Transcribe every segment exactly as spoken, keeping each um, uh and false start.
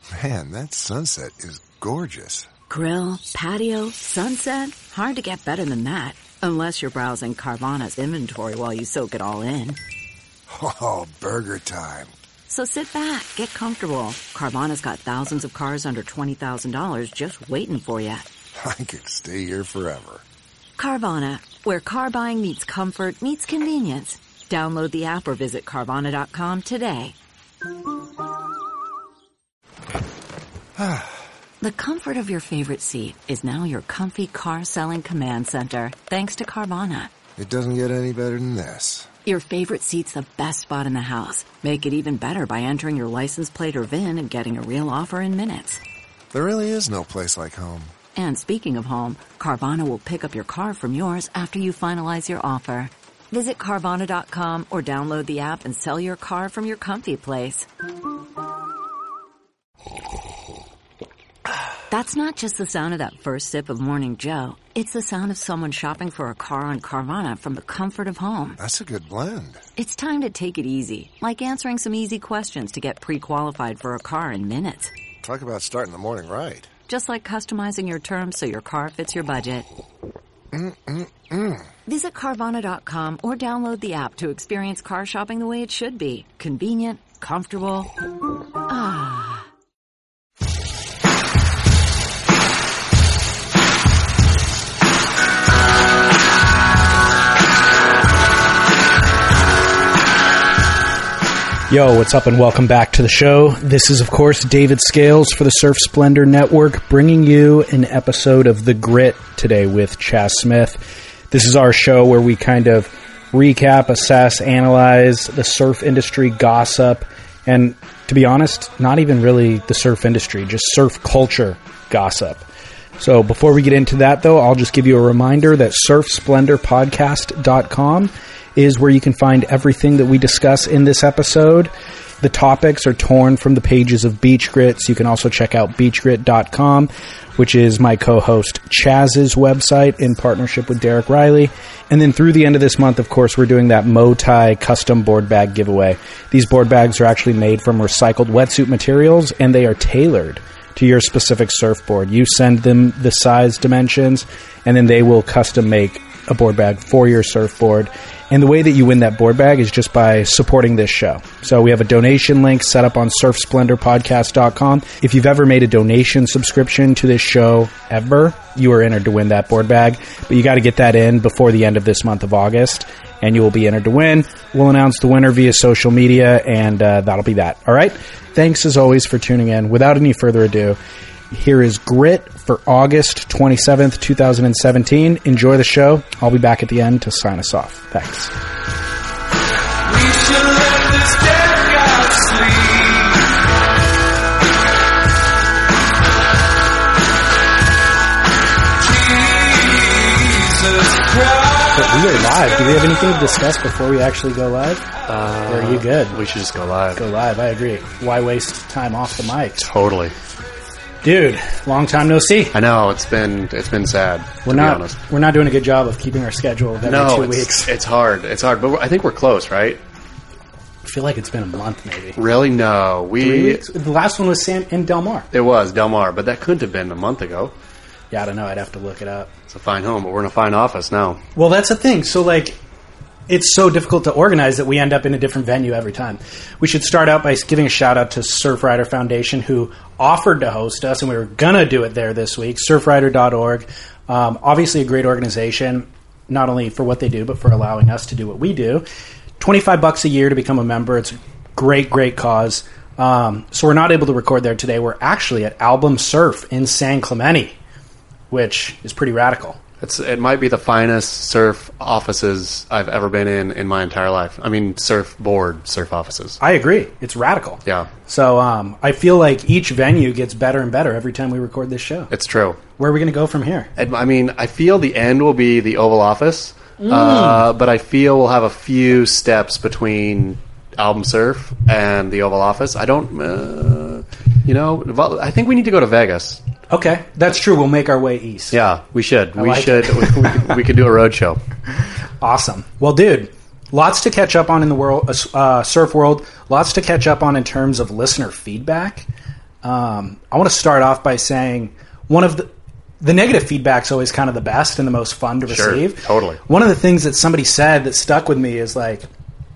Man, that sunset is gorgeous. Grill, patio, sunset. Hard to get better than that. Unless you're browsing Carvana's inventory while you soak it all in. Oh, burger time. So sit back, get comfortable. Carvana's got thousands of cars under twenty thousand dollars just waiting for you. I could stay here forever. Carvana, where car buying meets comfort meets convenience. Download the app or visit Carvana dot com today. The comfort of your favorite seat is now your comfy car-selling command center, thanks to Carvana. It doesn't get any better than this. Your favorite seat's the best spot in the house. Make it even better by entering your license plate or V I N and getting a real offer in minutes. There really is no place like home. And speaking of home, Carvana will pick up your car from yours after you finalize your offer. Visit Carvana dot com or download the app and sell your car from your comfy place. That's not just the sound of that first sip of Morning Joe. It's the sound of someone shopping for a car on Carvana from the comfort of home. That's a good blend. It's time to take it easy, like answering some easy questions to get pre-qualified for a car in minutes. Talk about starting the morning right. Just like customizing your terms so your car fits your budget. Mm-mm-mm. Visit Carvana dot com or download the app to experience car shopping the way it should be. Convenient, comfortable. Ah. Yo, what's up and welcome back to the show. This is, of course, David Scales for the Surf Splendor Network, bringing you an episode of The Grit today with Chaz Smith. This is our show where we kind of recap, assess, analyze the surf industry gossip, and to be honest, not even really the surf industry, just surf culture gossip. So before we get into that, though, I'll just give you a reminder that surf splendor podcast dot com is where you can find everything that we discuss in this episode. The topics are torn from the pages of Beach Grit, so you can also check out beach grit dot com, which is my co-host Chaz's website in partnership with Derek Riley. And then through the end of this month, of course, we're doing that Motai custom board bag giveaway. These board bags are actually made from recycled wetsuit materials, and they are tailored to your specific surfboard. You send them the size dimensions, and then they will custom make a board bag for your surfboard. And the way that you win that board bag is just by supporting this show. So we have a donation link set up on surf splendor podcast dot com. If you've ever made a donation subscription to this show ever, you are entered to win that board bag. But you got to get that in before the end of this month of August, and you will be entered to win. We'll announce the winner via social media, and uh, that'll be that. All right? Thanks, as always, for tuning in. Without any further ado, here is Grit for August twenty-seventh, twenty seventeen. Enjoy the show. I'll be back at the end to sign us off. Thanks. We should let this dead God sleep. Jesus Christ. But we are live. Do we have anything to discuss before we actually go live? Uh, or are you good? We should just go live. Go live. I agree. Why waste time off the mic? Totally. Dude, long time no see. I know, it's been it's been sad, We're to not be honest. we're not doing a good job of keeping our schedule of every No, two it's, weeks. it's hard. It's hard, but we're, I think we're close, right? I feel like it's been a month maybe. Really? No. Three We weeks? The last one was San in Del Mar. It was Del Mar, but that couldn't have been a month ago. Yeah, I don't know. I'd have to look it up. It's a fine home, but we're in a fine office now. Well, that's the thing. So, like, it's so difficult to organize that we end up in a different venue every time. We should start out by giving a shout-out to Surfrider Foundation, who offered to host us, and we were going to do it there this week, surfrider dot org. Um, obviously a great organization, not only for what they do, but for allowing us to do what we do. twenty-five bucks a year to become a member. It's a great, great cause. Um, so we're not able to record there today. We're actually at Album Surf in San Clemente, which is pretty radical. It's it might be the finest surf offices I've ever been in in my entire life. I mean, surfboard surf offices. I agree. It's radical. Yeah. So um, I feel like each venue gets better and better every time we record this show. It's true. Where are we going to go from here? I mean, I feel the end will be the Oval Office, mm. uh, but I feel we'll have a few steps between Album Surf and the Oval Office. I don't, uh, you know, I think we need to go to Vegas. Okay, that's true. We'll make our way east. Yeah, we should. I we like should. we, we could do a road show. Awesome. Well, dude, lots to catch up on in the world, uh, surf world. Lots to catch up on in terms of listener feedback. Um, I want to start off by saying one of the the negative feedback's always kind of the best and the most fun to Sure, receive. totally. One of the things that somebody said that stuck with me is like,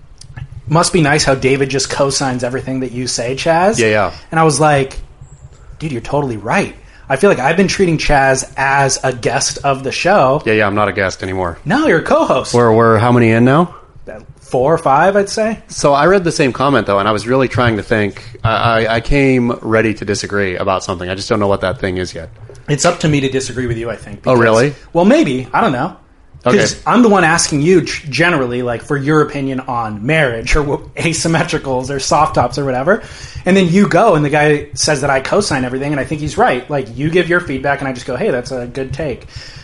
must be nice how David just co-signs everything that you say, Chaz. Yeah, yeah. And I was like, dude, you're totally right. I feel like I've been treating Chaz as a guest of the show. Yeah, yeah, I'm not a guest anymore. No, you're a co-host. We're, we're how many in now? Four or five, I'd say. So I read the same comment, though, and I was really trying to think. I, I, I came ready to disagree about something. I just don't know what that thing is yet. It's up to me to disagree with you, I think. Oh, really? Well, maybe. I don't know. Because Okay. I'm the one asking you g- generally, like, for your opinion on marriage or w- asymmetricals or soft tops or whatever. And then you go, and the guy says that I co-sign everything, and I think he's right. Like, you give your feedback, and I just go, hey, that's a good take.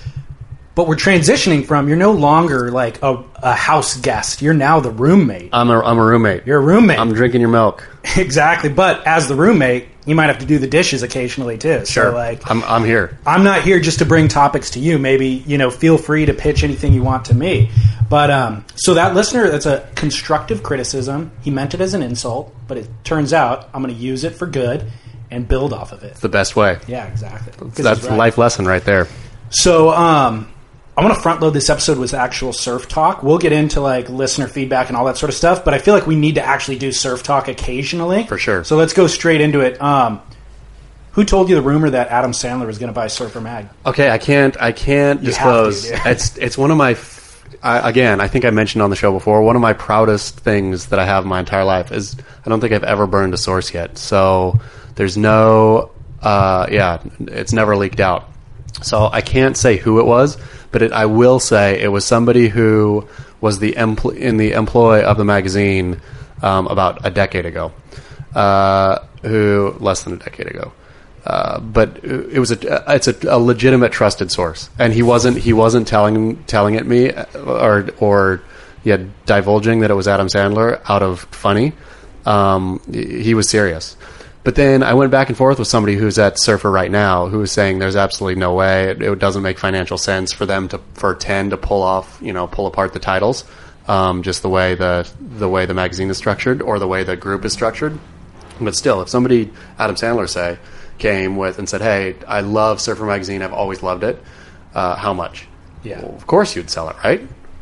But we're transitioning from, you're no longer, like, a, a house guest. You're now the roommate. I'm a, I'm a roommate. You're a roommate. I'm drinking your milk. Exactly. But as the roommate, you might have to do the dishes occasionally, too. Sure. So, like, I'm, I'm here. I'm not here just to bring topics to you. Maybe, you know, feel free to pitch anything you want to me. But, um, so that listener, that's a constructive criticism. He meant it as an insult, but it turns out I'm going to use it for good and build off of it. It's the best way. Yeah, exactly. 'Cause That's he's a right. life lesson right there. So, um, I want to front load this episode with actual surf talk. We'll get into like listener feedback and all that sort of stuff, but I feel like we need to actually do surf talk occasionally. For sure. So let's go straight into it. Um, who told you the rumor that Adam Sandler was going to buy Surfer Mag? Okay, I can't. I can't You have to, disclose. dude. it's it's one of my. F- I, again, I think I mentioned on the show before. One of my proudest things that I have in my entire life is I don't think I've ever burned a source yet. So there's no. Uh, yeah, it's never leaked out. So I can't say who it was, but it, I will say it was somebody who was the empl- in the employ of the magazine um, about a decade ago. Uh, who less than a decade ago. Uh, but it was a it's a, a legitimate trusted source, and he wasn't he wasn't telling telling it me or or yeah divulging that it was Adam Sandler out of funny. Um, he was serious. But then I went back and forth with somebody who's at Surfer right now, who was saying there's absolutely no way it, it doesn't make financial sense for them to for ten to pull off you know pull apart the titles, um, just the way the the way the magazine is structured or the way the group is structured. But still, if somebody Adam Sandler say. came with and said, hey, I love Surfer Magazine, I've always loved it, uh, how much? Yeah. Well, of course you'd sell it, right?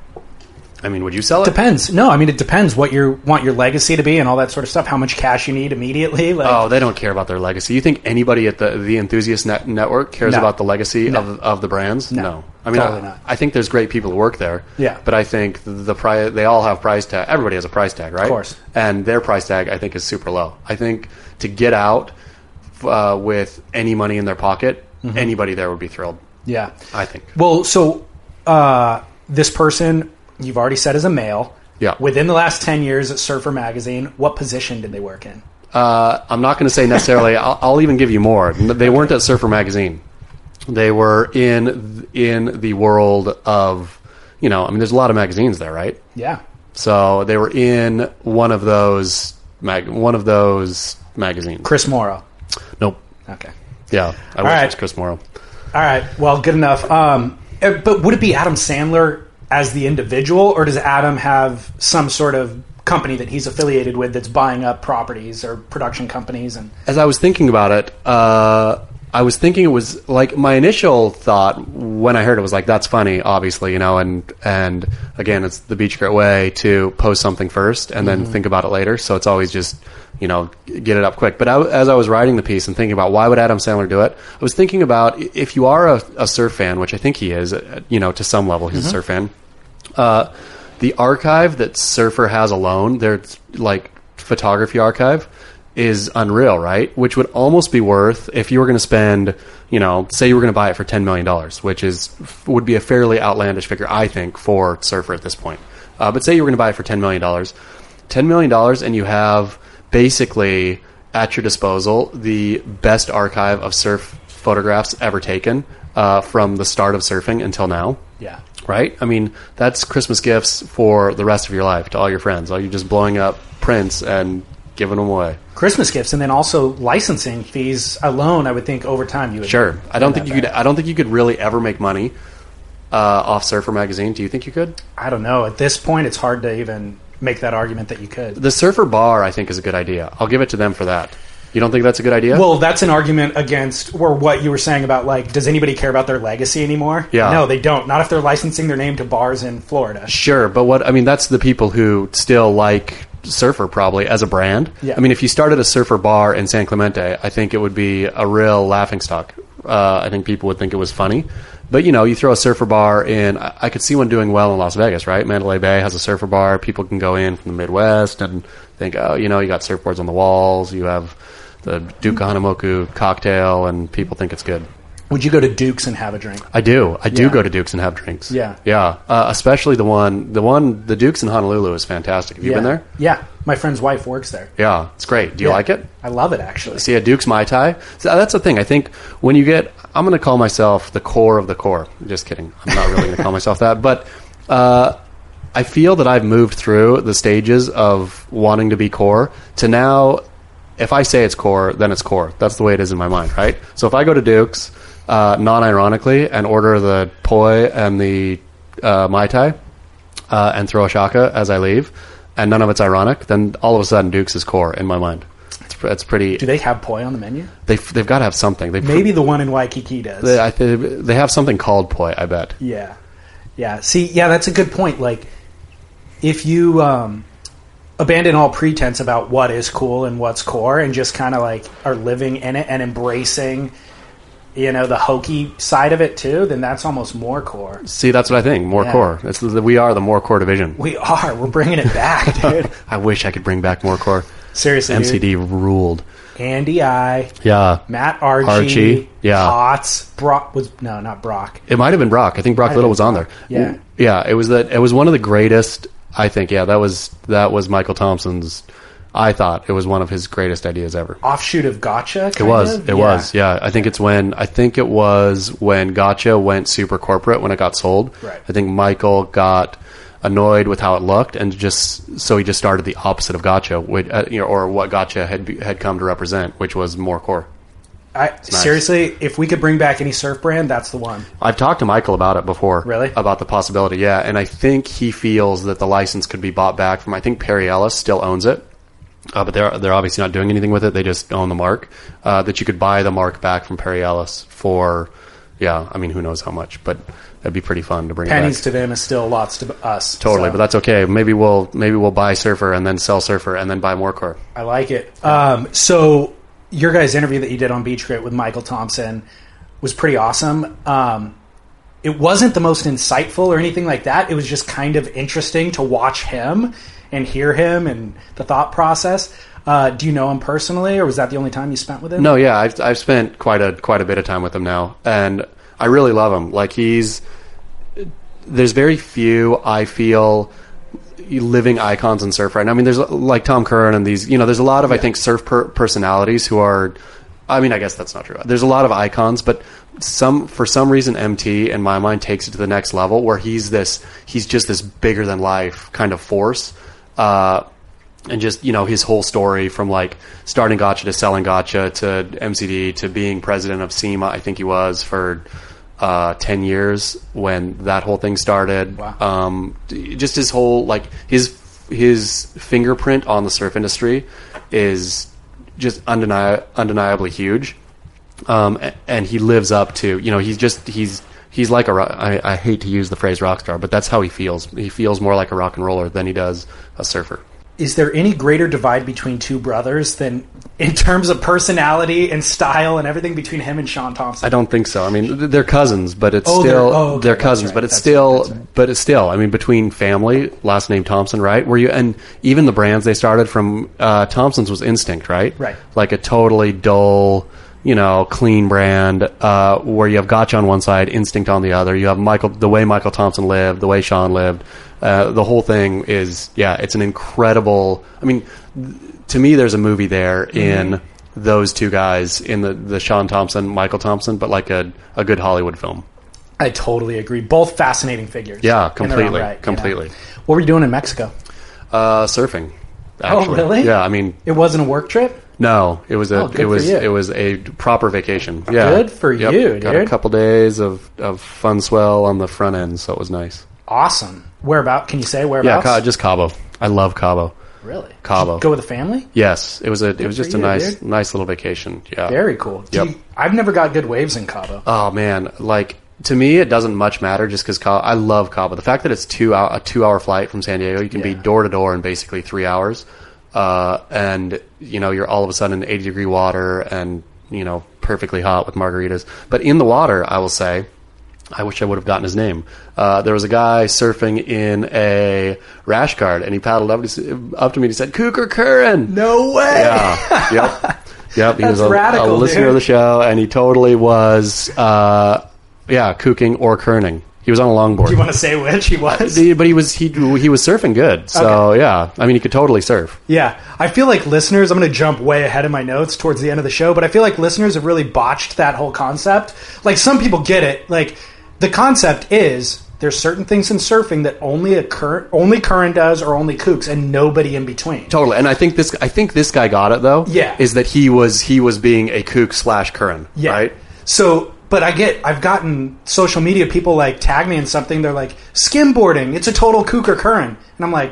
I mean, would you sell it? Depends. No, I mean, it depends what you want your legacy to be and all that sort of stuff, how much cash you need immediately. Like, Oh, they don't care about their legacy. You think anybody at the the Enthusiast Net Network cares No. about the legacy No. of of the brands? No. I mean, Totally I, not. I think there's great people who work there. Yeah. But I think the price, they all have price tag. Everybody has a price tag, right? Of course. And their price tag, I think, is super low. I think to get out uh, with any money in their pocket, Mm-hmm. anybody there would be thrilled. yeah. I think. Well, so uh, this person, you've already said is a male. Yeah. Within the last ten years at Surfer Magazine, what position did they work in? Uh, I'm not going to say necessarily. I'll, I'll even give you more. They weren't at Surfer Magazine. They were in in the world of, you know, I mean, there's a lot of magazines there, right? Yeah. So they were in one of those mag- one of those magazines. Chris Morrow. Nope. Okay. Yeah, I wish right. it was Chris Morrow. All right. Well, good enough. Um, eh, but would it be Adam Sandler as the individual, or does Adam have some sort of company that he's affiliated with that's buying up properties or production companies? And As I was thinking about it, uh, I was thinking it was like my initial thought when I heard it was like, that's funny, obviously, you know, and and again, it's the Beach Grit way to post something first and then think about it later. So it's always just, you know, get it up quick. But I, as I was writing the piece and thinking about why would Adam Sandler do it, I was thinking about if you are a, a surf fan, which I think he is, uh, you know, to some level, he's a surf fan. Uh, the archive that Surfer has alone, their like photography archive, is unreal, right? Which would almost be worth if you were going to spend, you know, say you were going to buy it for ten million dollars, which is would be a fairly outlandish figure, I think, for Surfer at this point. Uh, but say you were going to buy it for ten million dollars. ten million dollars and you have basically at your disposal the best archive of surf photographs ever taken uh, from the start of surfing until now. yeah. Right? I mean, that's Christmas gifts for the rest of your life to all your friends. All you just blowing up prints and giving them away. Christmas gifts, and then also licensing fees alone. I would think over time you would. Sure. I don't think that you could. back. I don't think you could really ever make money uh, off Surfer Magazine. Do you think you could? I don't know. At this point, it's hard to even make that argument that you could. The Surfer Bar, I think, is a good idea. I'll give it to them for that. You don't think that's a good idea? Well, that's an argument against, or what you were saying about, like, does anybody care about their legacy anymore? Yeah. No, they don't. Not if they're licensing their name to bars in Florida. Sure, but what I mean, that's the people who still like Surfer probably as a brand. Yeah. I mean, if you started a Surfer bar in San Clemente, I think it would be a real laughingstock. Uh, I think people would think it was funny. But, you know, you throw a Surfer bar in, I, I could see one doing well in Las Vegas, right? Mandalay Bay has a Surfer bar. People can go in from the Midwest and think, oh, you know, you got surfboards on the walls, you have the Duke Hanamoku cocktail, and people think it's good. Would you go to Duke's and have a drink? I do. I do Yeah. go to Duke's and have drinks. Yeah. Yeah. Uh, especially the one, the one, the Duke's in Honolulu is fantastic. Have you yeah. been there? Yeah. My friend's wife works there. Yeah. It's great. Do you Yeah. like it? I love it, actually. See, a Duke's Mai Tai. So that's the thing. I think when you get, I'm going to call myself the core of the core. Just kidding. I'm not really going to call myself that. But uh, I feel that I've moved through the stages of wanting to be core to now, if I say it's core, then it's core. That's the way it is in my mind, right? So if I go to Duke's, uh, non-ironically, and order the poi and the uh, Mai Tai uh, and throw a shaka as I leave, and none of it's ironic, then all of a sudden Duke's is core in my mind. It's, it's pretty... Do they have poi on the menu? They've, they've got to have something. They've, Maybe the one in Waikiki does. They, I, they, they have something called poi, I bet. Yeah. Yeah. See, yeah, that's a good point. Like, if you um, abandon all pretense about what is cool and what's core and just kind of, like, are living in it and embracing, you know, the hokey side of it, too, then that's almost more core. See, that's what I think. More Yeah. core. It's the, we are the more core division. We are. We're bringing it back, dude. I wish I could bring back more core. Seriously, M C D dude. ruled. Andy I, Yeah. Matt Archie, Archie, yeah. Potts, Brock was no, not Brock. It might have been Brock. I think Brock I Little think was on there. Brock. Yeah. Yeah, it was that. It was one of the greatest. I think. Yeah, that was that was Michael Thompson's. I thought it was one of his greatest ideas ever. Offshoot of Gotcha. It was. Of? It yeah. was. Yeah. I think it's when. I think it was when Gotcha went super corporate when it got sold. Right. I think Michael got annoyed with how it looked, and just so he just started the opposite of Gotcha, which, uh, you know, or what Gotcha had be- had come to represent, which was more core. I, nice. Seriously, if we could bring back any surf brand, that's the one. I've talked to Michael about it before. Really? About the possibility, yeah. And I think he feels that the license could be bought back from, I think Perry Ellis still owns it. Uh, but they're they're obviously not doing anything with it. They just own the mark. Uh, that you could buy the mark back from Perry Ellis for, yeah, I mean, who knows how much, but that'd be pretty fun to bring Pennies it back. to them is still lots to us. Totally, so. but that's okay. Maybe we'll maybe we'll buy Surfer and then sell Surfer and then buy more core. I like it. Um, so your guys' interview that you did on Beach Grit with Michael Thompson was pretty awesome. Um, it wasn't the most insightful or anything like that. It was just kind of interesting to watch him and hear him and the thought process. Uh, do you know him personally, or was that the only time you spent with him? No, yeah, I've I've spent quite a quite a bit of time with him now, and I really love him. Like he's there's very few I feel living icons in surf right now. I mean, there's like Tom Curran and these, you know, there's a lot of Yeah. I think surf per- personalities who are. I mean, I guess that's not true. There's a lot of icons, but some for some reason M T in my mind takes it to the next level where he's this he's just this bigger than life kind of force. Uh, and just, you know, his whole story from like starting Gotcha to selling Gotcha to M C D to being president of SEMA, I think he was for uh, ten years when that whole thing started. Wow. Um, just his whole, like his, his fingerprint on the surf industry is just undeni- undeniably huge. Um, a- and he lives up to, you know, he's just, he's, he's like a, ro- I, I hate to use the phrase rock star, but that's how he feels. He feels more like a rock and roller than he does a surfer. Is there any greater divide between two brothers than in terms of personality and style and everything between him and Sean Thompson? I don't think so. I mean, th- they're cousins, but it's Oh, they're- still oh, okay, they're that's cousins, right, but it's that's still right, that's right. but it's still. I mean, between family, last name Thompson, right? Where you and even the brands they started from, uh, Thompson's was Instinct, right? Right. Like a totally dull, you know, clean brand, uh, where you have Gotcha on one side, Instinct on the other. You have Michael, the way Michael Thompson lived, the way Sean lived. Uh, the whole thing is, yeah, it's an incredible. I mean, th- to me, there's a movie there in Mm-hmm. those two guys in the, the Sean Thompson, Michael Thompson, but like a, a good Hollywood film. I totally agree. Both fascinating figures. Yeah, in their own completely, right, you know. completely. What were you doing in Mexico? Uh, surfing. Actually. Oh, really? Yeah, I mean, It wasn't a work trip? no, it was a Oh, good it was for you. it was a proper vacation. Yeah, Good for Yep. you, Got a dude. couple days of, of fun swell on the front end, so it was nice. Awesome. Whereabout? Can you say Yeah, whereabouts? Ca- just Cabo. I love Cabo. Really? Cabo. Did you go with the family? Yes, it was a it was for just a you, nice dude. nice little vacation. Yeah. Very cool. Do Yep. you- I've never got good waves in Cabo. Oh man, like to me, it doesn't much matter just because I love Cabo. The fact that it's two hour, a two hour flight from San Diego, you can be Yeah. door to door in basically three hours, uh, and you know you're all of a sudden in eighty degree water and you know perfectly hot with margaritas. But in the water, I will say, I wish I would have gotten his name. Uh, there was a guy surfing in a rash guard, and he paddled up, up to me and he said, "Cougar Curran." No way! Yeah. Yep. Yep. He That's was a, radical, a listener dude. of the show, and he totally was, uh, yeah, kooking or kerning. He was on a longboard. Do you want to say which he was? The- but he was he he was surfing good. So Okay. yeah, I mean, he could totally surf. Yeah, I feel like listeners, I'm going to jump way ahead of my notes towards the end of the show, but I feel like listeners have really botched that whole concept. Like, some people get it. Like, the concept is there's certain things in surfing that only a cur- only Curran does or only Kooks and nobody in between. Totally. And I think this I think this guy got it though. Yeah. Is that he was he was being a kook slash curran. Yeah. Right. So, but I get, I've gotten social media people like tag me in something. They're like, skimboarding, it's a total kook or Curran. And I'm like,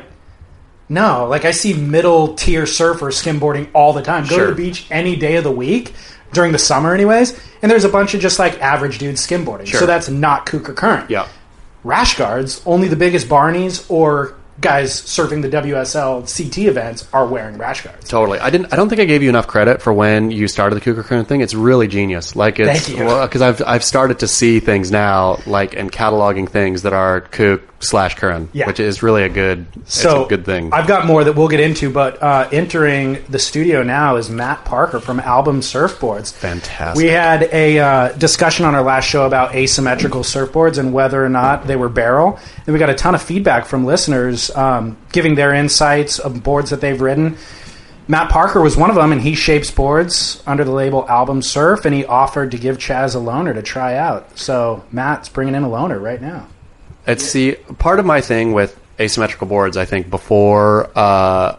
no, like I see middle tier surfers skimboarding all the time. Go Sure. to the beach any day of the week during the summer anyways. And there's a bunch of just like average dudes skimboarding. Sure. So that's not kook or Curran. Yeah. Rash guards, only the biggest Barneys or guys surfing the W S L C T events are wearing rash guards. Totally. I didn't. I don't think I gave you enough credit for when you started the Cougar Current thing. It's really genius. Like it's Thank you. because I've I've started to see things now, like and cataloging things that are kook slash current, Yeah. which is really a good. So it's a good thing. I've got more that we'll get into, but uh, entering the studio now is Matt Parker from Album Surfboards. Fantastic. We had a uh, discussion on our last show about asymmetrical surfboards and whether or not they were barrel. And we got a ton of feedback from listeners um, giving their insights of boards that they've ridden. Matt Parker was one of them, and he shapes boards under the label Album Surf, and he offered to give Chaz a loaner to try out. So Matt's bringing in a loaner right now. It's see part of my thing with asymmetrical boards. I think before, uh,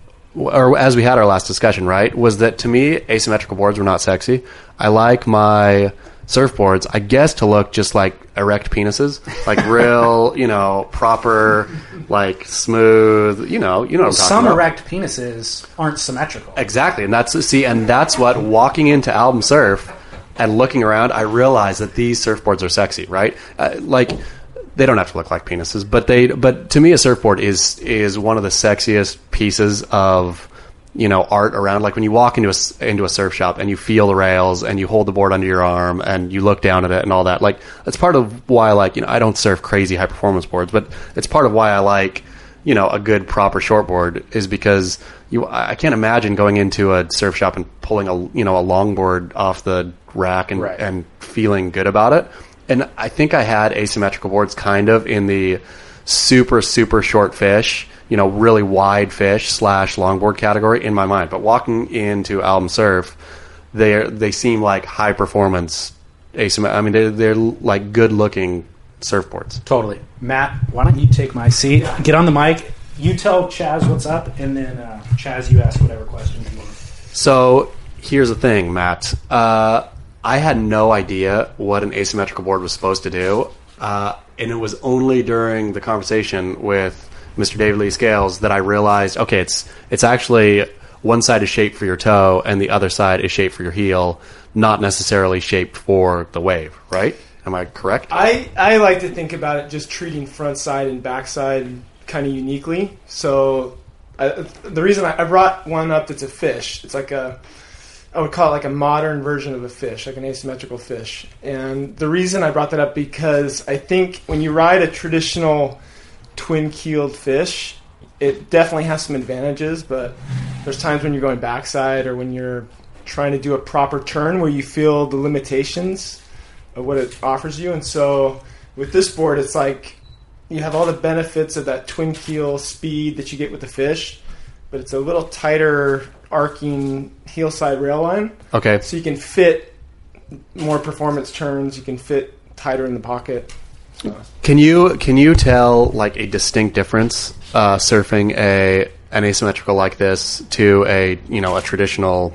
or as we had our last discussion, right, was that to me asymmetrical boards were not sexy. I like my surfboards, I guess, to look just like erect penises, like real, you know, proper, like smooth. You know, you know what I'm talking Some about. erect penises aren't symmetrical. Exactly, and that's see, and that's what walking into Album Surf and looking around, I realized that these surfboards are sexy, right? Uh, like they don't have to look like penises, but they. But to me, a surfboard is is one of the sexiest pieces of you know art around. Like when you walk into a s- into a surf shop and you feel the rails and you hold the board under your arm and you look down at it and all that. Like that's part of why I like you know I don't surf crazy high performance boards, but it's part of why I like you know a good proper shortboard is because you I can't imagine going into a surf shop and pulling a you know a longboard off the rack and Right. and feeling good about it. And I think I had asymmetrical boards kind of in the super, super short fish, you know, really wide fish slash longboard category in my mind. But walking into Album Surf, they they seem like high performance asymmetrical. I mean, they're, they're like good looking surfboards. Totally. Matt, why don't you take my seat? Get on the mic. You tell Chaz what's up, and then uh, Chaz, you ask whatever questions you want. So here's the thing, Matt. Uh, I had no idea what an asymmetrical board was supposed to do, uh, and it was only during the conversation with Mister David Lee Scales that I realized, okay, it's it's actually one side is shaped for your toe and the other side is shaped for your heel, not necessarily shaped for the wave, right? Am I correct? I, I like to think about it just treating front side and back side kind of uniquely. So I, the reason I, I brought one up that's a fish, it's like a, I would call it like a modern version of a fish, like an asymmetrical fish. And the reason I brought that up because I think when you ride a traditional twin-keeled fish, it definitely has some advantages, but there's times when you're going backside or when you're trying to do a proper turn where you feel the limitations of what it offers you. And so with this board, it's like you have all the benefits of that twin keel speed that you get with the fish, but it's a little tighter arcing heel side rail line. Okay. So you can fit more performance turns, you can fit tighter in the pocket. So. Can you can you tell like a distinct difference uh, surfing a an asymmetrical like this to a you know a traditional,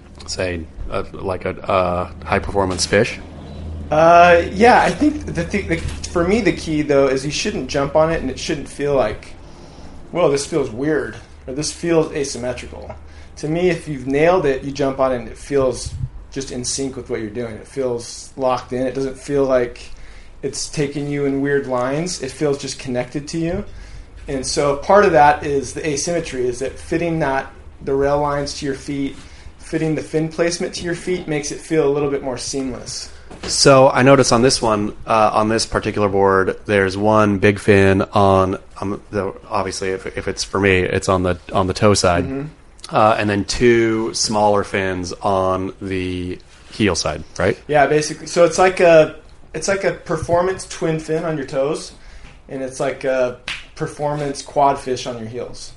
say a, like a uh, high performance fish? Uh, yeah, I think the, th- the for me the key though is you shouldn't jump on it and it shouldn't feel like, whoa, this feels weird. or this feels asymmetrical. To me, if you've nailed it, you jump on it and it feels just in sync with what you're doing. It feels locked in. It doesn't feel like it's taking you in weird lines. It feels just connected to you. And so part of that is the asymmetry, is that fitting that the rail lines to your feet, fitting the fin placement to your feet makes it feel a little bit more seamless. So I notice on this one, uh, on this particular board, there's one big fin on, um, the, obviously if, if it's for me, it's on the on the toe side, mm-hmm. uh, and then two smaller fins on the heel side, right? Yeah, basically. So it's like a it's like a performance twin fin on your toes, and it's like a performance quad fish on your heels.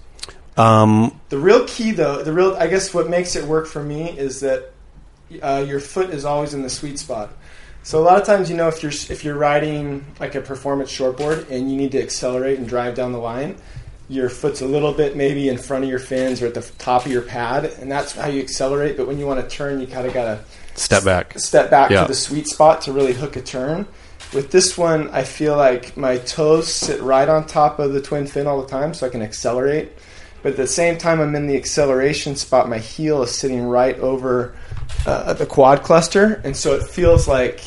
Um, the real key, though, the real I guess what makes it work for me is that uh, your foot is always in the sweet spot. So a lot of times, you know, if you're if you're riding like a performance shortboard and you need to accelerate and drive down the line, your foot's a little bit maybe in front of your fins or at the top of your pad, and that's how you accelerate. But when you want to turn, you kind of got to step back, step back yeah. to the sweet spot to really hook a turn. With this one, I feel like my toes sit right on top of the twin fin all the time, so I can accelerate. But at the same time, I'm in the acceleration spot. My heel is sitting right over uh, the quad cluster, and so it feels like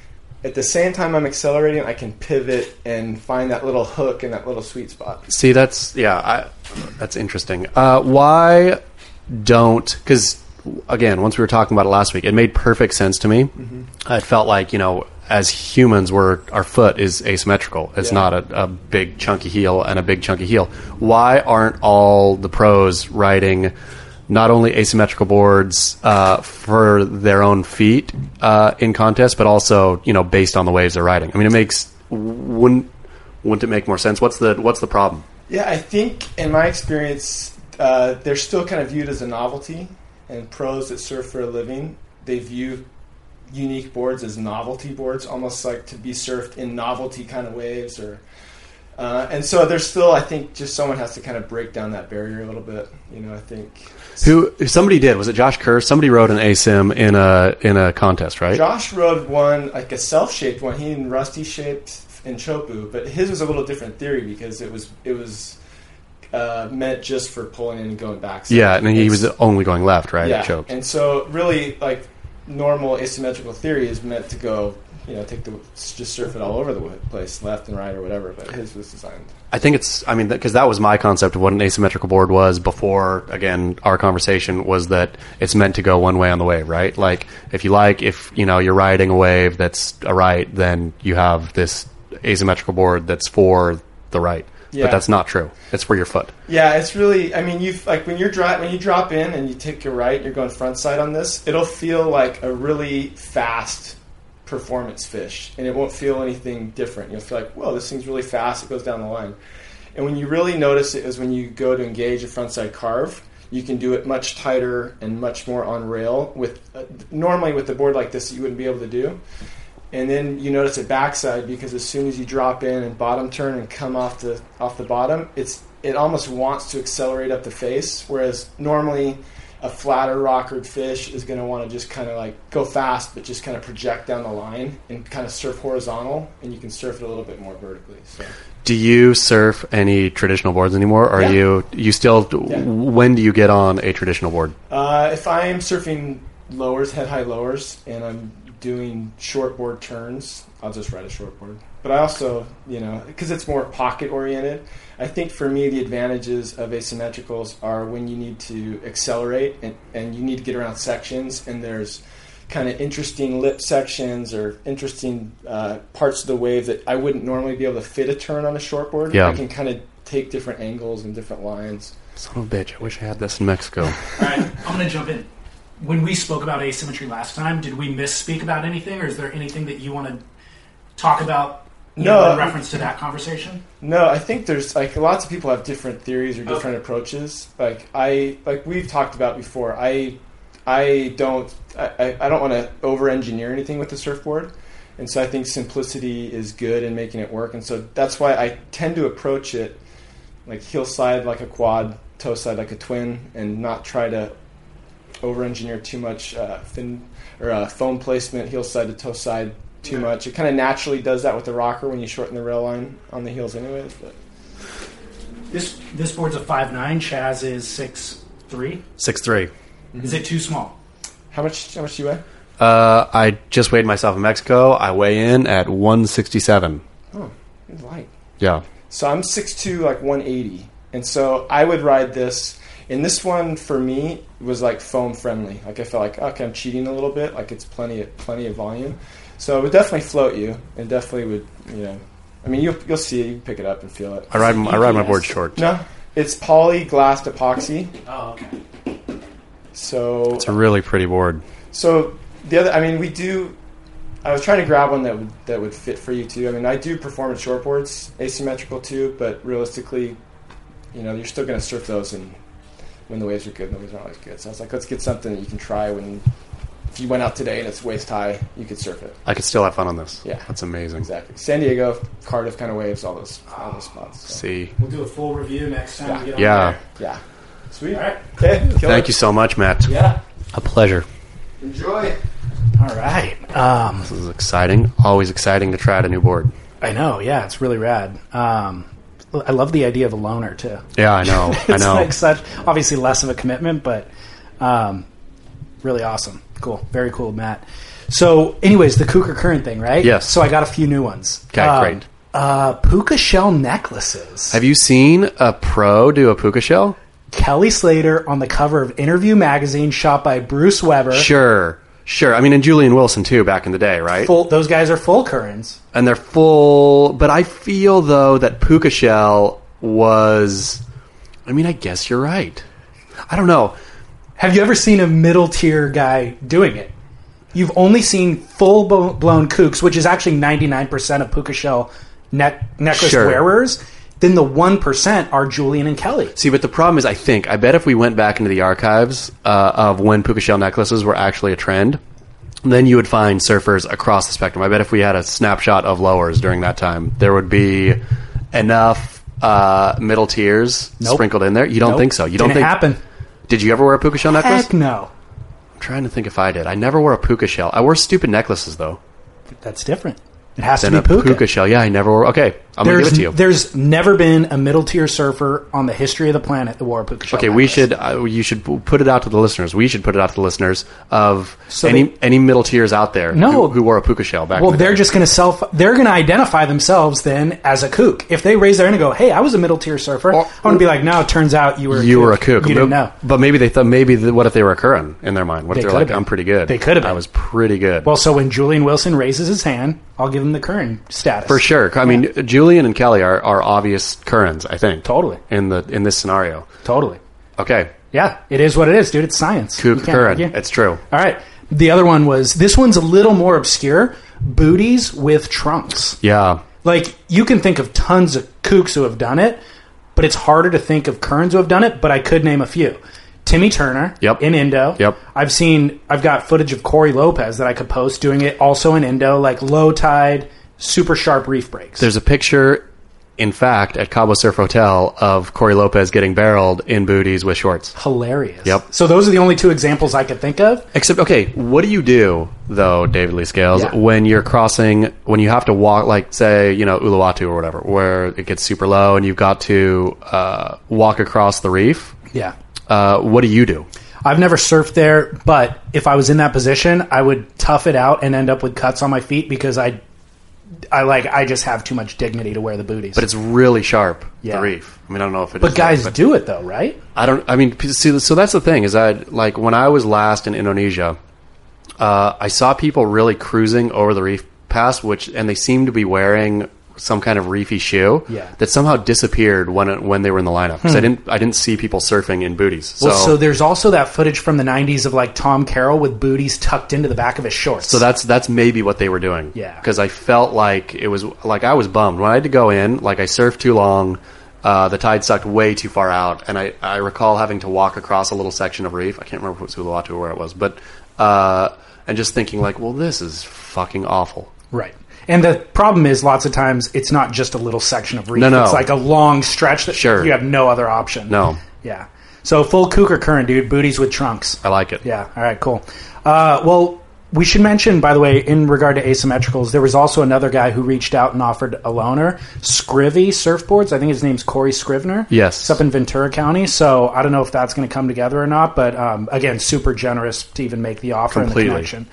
at the same time I'm accelerating, I can pivot and find that little hook and that little sweet spot. See, that's yeah, I, that's interesting. Uh, why don't? Because again, once we were talking about it last week, it made perfect sense to me. Mm-hmm. It felt like, you know, as humans, we're our foot is asymmetrical. It's yeah. not a, a big chunky heel and a big chunky heel. Why aren't all the pros riding not only asymmetrical boards uh, for their own feet uh, in contests, but also, you know, based on the waves they're riding? I mean, it makes wouldn't wouldn't it make more sense? What's the what's the problem? Yeah, I think in my experience, uh, they're still kind of viewed as a novelty, and pros that surf for a living, they view unique boards as novelty boards, almost like to be surfed in novelty kind of waves, or uh, and so there's still, I think, just someone has to kind of break down that barrier a little bit. You know, I think who somebody did was it Josh Kerr? Somebody rode an asim in a in a contest, right? Josh rode one like a self-shaped one. He and Rusty shaped in Chopu, but his was a little different theory because it was it was uh, meant just for pulling in and going back. So yeah, and he was only going left, right? Yeah, choked. And so really like. Normal asymmetrical theory is meant to go, you know, take the just surf it all over the place, left and right or whatever. But his was designed. I think it's. I mean, because that was my concept of what an asymmetrical board was before. Again, our conversation was that it's meant to go one way on the wave, right? Like if you like, if you know you're riding a wave that's a right, then you have this asymmetrical board that's for the right. Yeah. But that's not true. It's for your foot. Yeah, it's really. I mean, you like when you're dri- when you drop in and you take your right, you're going front side on this. It'll feel like a really fast performance fish, and it won't feel anything different. You'll feel like, whoa, this thing's really fast. It goes down the line. And when you really notice it is when you go to engage a front side carve. You can do it much tighter and much more on rail. With uh, normally with a board like this, you wouldn't be able to do. And then you notice it backside because as soon as you drop in and bottom turn and come off the off the bottom, it's it almost wants to accelerate up the face. Whereas normally a flatter rockered fish is going to want to just kind of like go fast, but just kind of project down the line and kind of surf horizontal, and you can surf it a little bit more vertically. So. Do you surf any traditional boards anymore? Or yeah. are you you still? Yeah. When do you get on a traditional board? Uh, if I am surfing lowers, head high lowers, and I'm doing shortboard turns, I'll just ride a shortboard. But I also, you know, because it's more pocket oriented, I think for me the advantages of asymmetricals are when you need to accelerate and, and you need to get around sections, and there's kind of interesting lip sections or interesting uh, parts of the wave that I wouldn't normally be able to fit a turn on a shortboard. Yeah. I can kind of take different angles and different lines. Son of a bitch, I wish I had this in Mexico. All right, I'm going to jump in. When we spoke about asymmetry last time, did we misspeak about anything, or is there anything that you want to talk about you no, know, in reference to that conversation? No, I think there's like lots of people have different theories or different okay. approaches. Like I, like we've talked about before. I, I don't, I, I don't want to over-engineer anything with the surfboard, and so I think simplicity is good in making it work. And so that's why I tend to approach it like heel side like a quad, toe side like a twin, and not try to over-engineer too much uh, fin or uh, foam placement, heel side to toe side too yeah. much. It kind of naturally does that with the rocker when you shorten the rail line on the heels anyways. But This this board's a five nine. Chaz is six three. six three. Is it too small? How much? How much do you weigh? Uh, I just weighed myself in Mexico. I weigh in at one sixty-seven. Oh, you're light. Yeah. So I'm six two, like one eighty, and so I would ride this. And this one for me was like foam friendly. Like I felt like okay, I'm cheating a little bit. Like it's plenty of plenty of volume, so it would definitely float you, and definitely would you know. I mean, you'll you'll see it. You can pick it up and feel it. I ride I ride my board short. No, it's poly glassed epoxy. Oh, okay. So It's a really pretty board. So the other, I mean, we do. I was trying to grab one that would that would fit for you too. I mean, I do performance shortboards, asymmetrical too, but realistically, you know, you're still going to surf those, and when the waves are good, and the waves aren't always good. So I was like, let's get something that you can try when, if you went out today and it's waist high, you could surf it. I could still have fun on this. Yeah, that's amazing. Exactly. San Diego, Cardiff kind of waves, all those all those spots. So. See, We'll do a full review next time Yeah. we get on yeah. there. Yeah. Sweet. All right. Okay. Thank you so much, Matt. Yeah. A pleasure. Enjoy. All right. Um, This is exciting. Always exciting to try out a new board. I know. Yeah, it's really rad. Um, I love the idea of a loaner too. Yeah, I know. I It's know. like such obviously less of a commitment, but um, really awesome. Cool. Very cool, Matt. So, anyways, the Kuker Current thing, right? Yes. So I got a few new ones. Okay, Um, great. Uh, puka shell necklaces. Have you seen a pro do a puka shell? Kelly Slater on the cover of Interview magazine, shot by Bruce Weber. Sure, sure. I mean, and Julian Wilson too, back in the day, right? Full, those guys are full currents. And they're full. But I feel though that puka shell was. I mean, I guess you're right. I don't know. Have you ever seen a middle tier guy doing it? You've only seen full bo- blown kooks, which is actually ninety-nine percent of puka shell neck- necklace Sure. wearers. Then the one percent are Julian and Kelly. See, but the problem is, I think, I bet if we went back into the archives uh, of when puka shell necklaces were actually a trend, then you would find surfers across the spectrum. I bet if we had a snapshot of lowers during that time, there would be enough uh, middle tiers Nope. sprinkled in there. You don't Nope. think so? You don't Didn't think? happen. Did you ever wear a puka shell necklace? Heck no. I'm trying to think if I did. I never wore a puka shell. I wore stupid necklaces though. That's different. It has Then to a be puka. puka shell. Yeah, I never wore. Okay, I'm gonna There's, give it to you. there's never been a middle tier surfer on the history of the planet that wore a puka shell Okay, we necklace. should uh, you should p- put it out to the listeners. We should put it out to the listeners of So any they- any middle tiers out there No. who, who wore a puka shell back. Well, in the they're day. just going to self. They're going to identify themselves then as a kook. If they raise their hand and go, "Hey, I was a middle tier surfer," Or- I'm going to be like, "No, it turns out you were a you kook. were a kook. You but, didn't know." But maybe they thought maybe the, what if they were a current in their mind? What They if they're could've like, been. I'm pretty good. They could've I been. was pretty good. Well, so when Julian Wilson raises his hand, I'll give him the current status for sure. I mean, Julian and Kelly are, are obvious currents. I think Totally, in the in this scenario. totally. Okay, Yeah, it is what it is, dude. It's science. kook You can't current. argue. It's true. All right. The other one was this one's a little more obscure. Booties with trunks. Yeah. Like, you can think of tons of kooks who have done it, but it's harder to think of Kerns who have done it, but I could name a few. Timmy Turner Yep. in Indo. Yep. I've seen, I've got footage of Corey Lopez that I could post doing it also in Indo, like low tide, super sharp reef breaks. There's a picture, in fact, at Cabo Surf Hotel of Corey Lopez getting barreled in booties with shorts. Hilarious. Yep. So those are the only two examples I could think of. Except, okay, what do you do, though, David Lee Scales, Yeah. when you're crossing, when you have to walk, like, say, you know, Uluwatu or whatever, where it gets super low and you've got to uh, walk across the reef? Yeah. Uh, what do you do? I've never surfed there, but if I was in that position, I would tough it out and end up with cuts on my feet because I, I like, I just have too much dignity to wear the booties. But it's really sharp, Yeah. the reef. I mean, I don't know if it is. But guys but do it though, right? I don't, I mean, see, so that's the thing, is that, like, when I was last in Indonesia, uh, I saw people really cruising over the reef pass, which, and they seemed to be wearing some kind of reefy shoe Yeah. that somehow disappeared when it, when they were in the lineup. Because I didn't I didn't see people surfing in booties. So, Well, so there's also that footage from the nineties of like Tom Carroll with booties tucked into the back of his shorts. so that's that's maybe what they were doing. Yeah. Because I felt like it was like I was bummed when I had to go in. Like I surfed too long. Uh, the tide sucked way too far out, and I, I recall having to walk across a little section of reef. I can't remember if it was Uluwatu or where it was, but uh, and just thinking like, well, this is fucking awful. right. And the problem is, lots of times it's not just a little section of reef. No, no. It's like a long stretch that Sure. you have no other option. No. Yeah. So full Kuker current, dude. Booties with trunks. I like it. Yeah. All right. Cool. Uh, well, we should mention, by the way, in regard to asymmetricals, there was also another guy who reached out and offered a loaner, Scrivy Surfboards. I think his name's Corey Scrivener. Yes. It's up in Ventura County. So I don't know if that's going to come together or not. But um, again, super generous to even make the offer Completely. and the connection.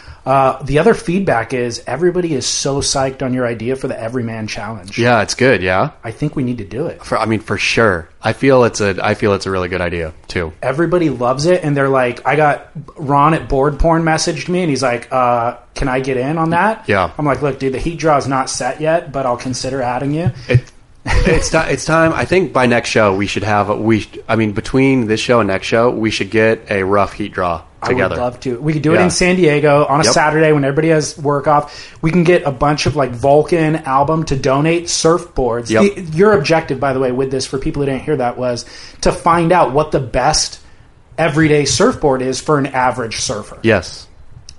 Uh, the other feedback is everybody is so psyched on your idea for the Everyman Challenge. Yeah, it's good. Yeah, I think we need to do it. for, I mean, for sure. I feel it's a. I feel it's a really good idea too. Everybody loves it, and they're like, I got Ron at Board Porn messaged me, and he's like, uh, can I get in on that? Yeah. I'm like, look, dude, the heat draw is not set yet, but I'll consider adding you. It, it's ti- it's time. I think by next show we should have. A, we. I mean, between this show and next show, we should get a rough heat draw together. I would love to. We could do it Yeah. in San Diego on a Yep. Saturday when everybody has work off. We can get a bunch of like Vulcan album to donate surfboards. Yep. The- your objective, by the way, with this for people who didn't hear that was to find out what the best everyday surfboard is for an average surfer. Yes.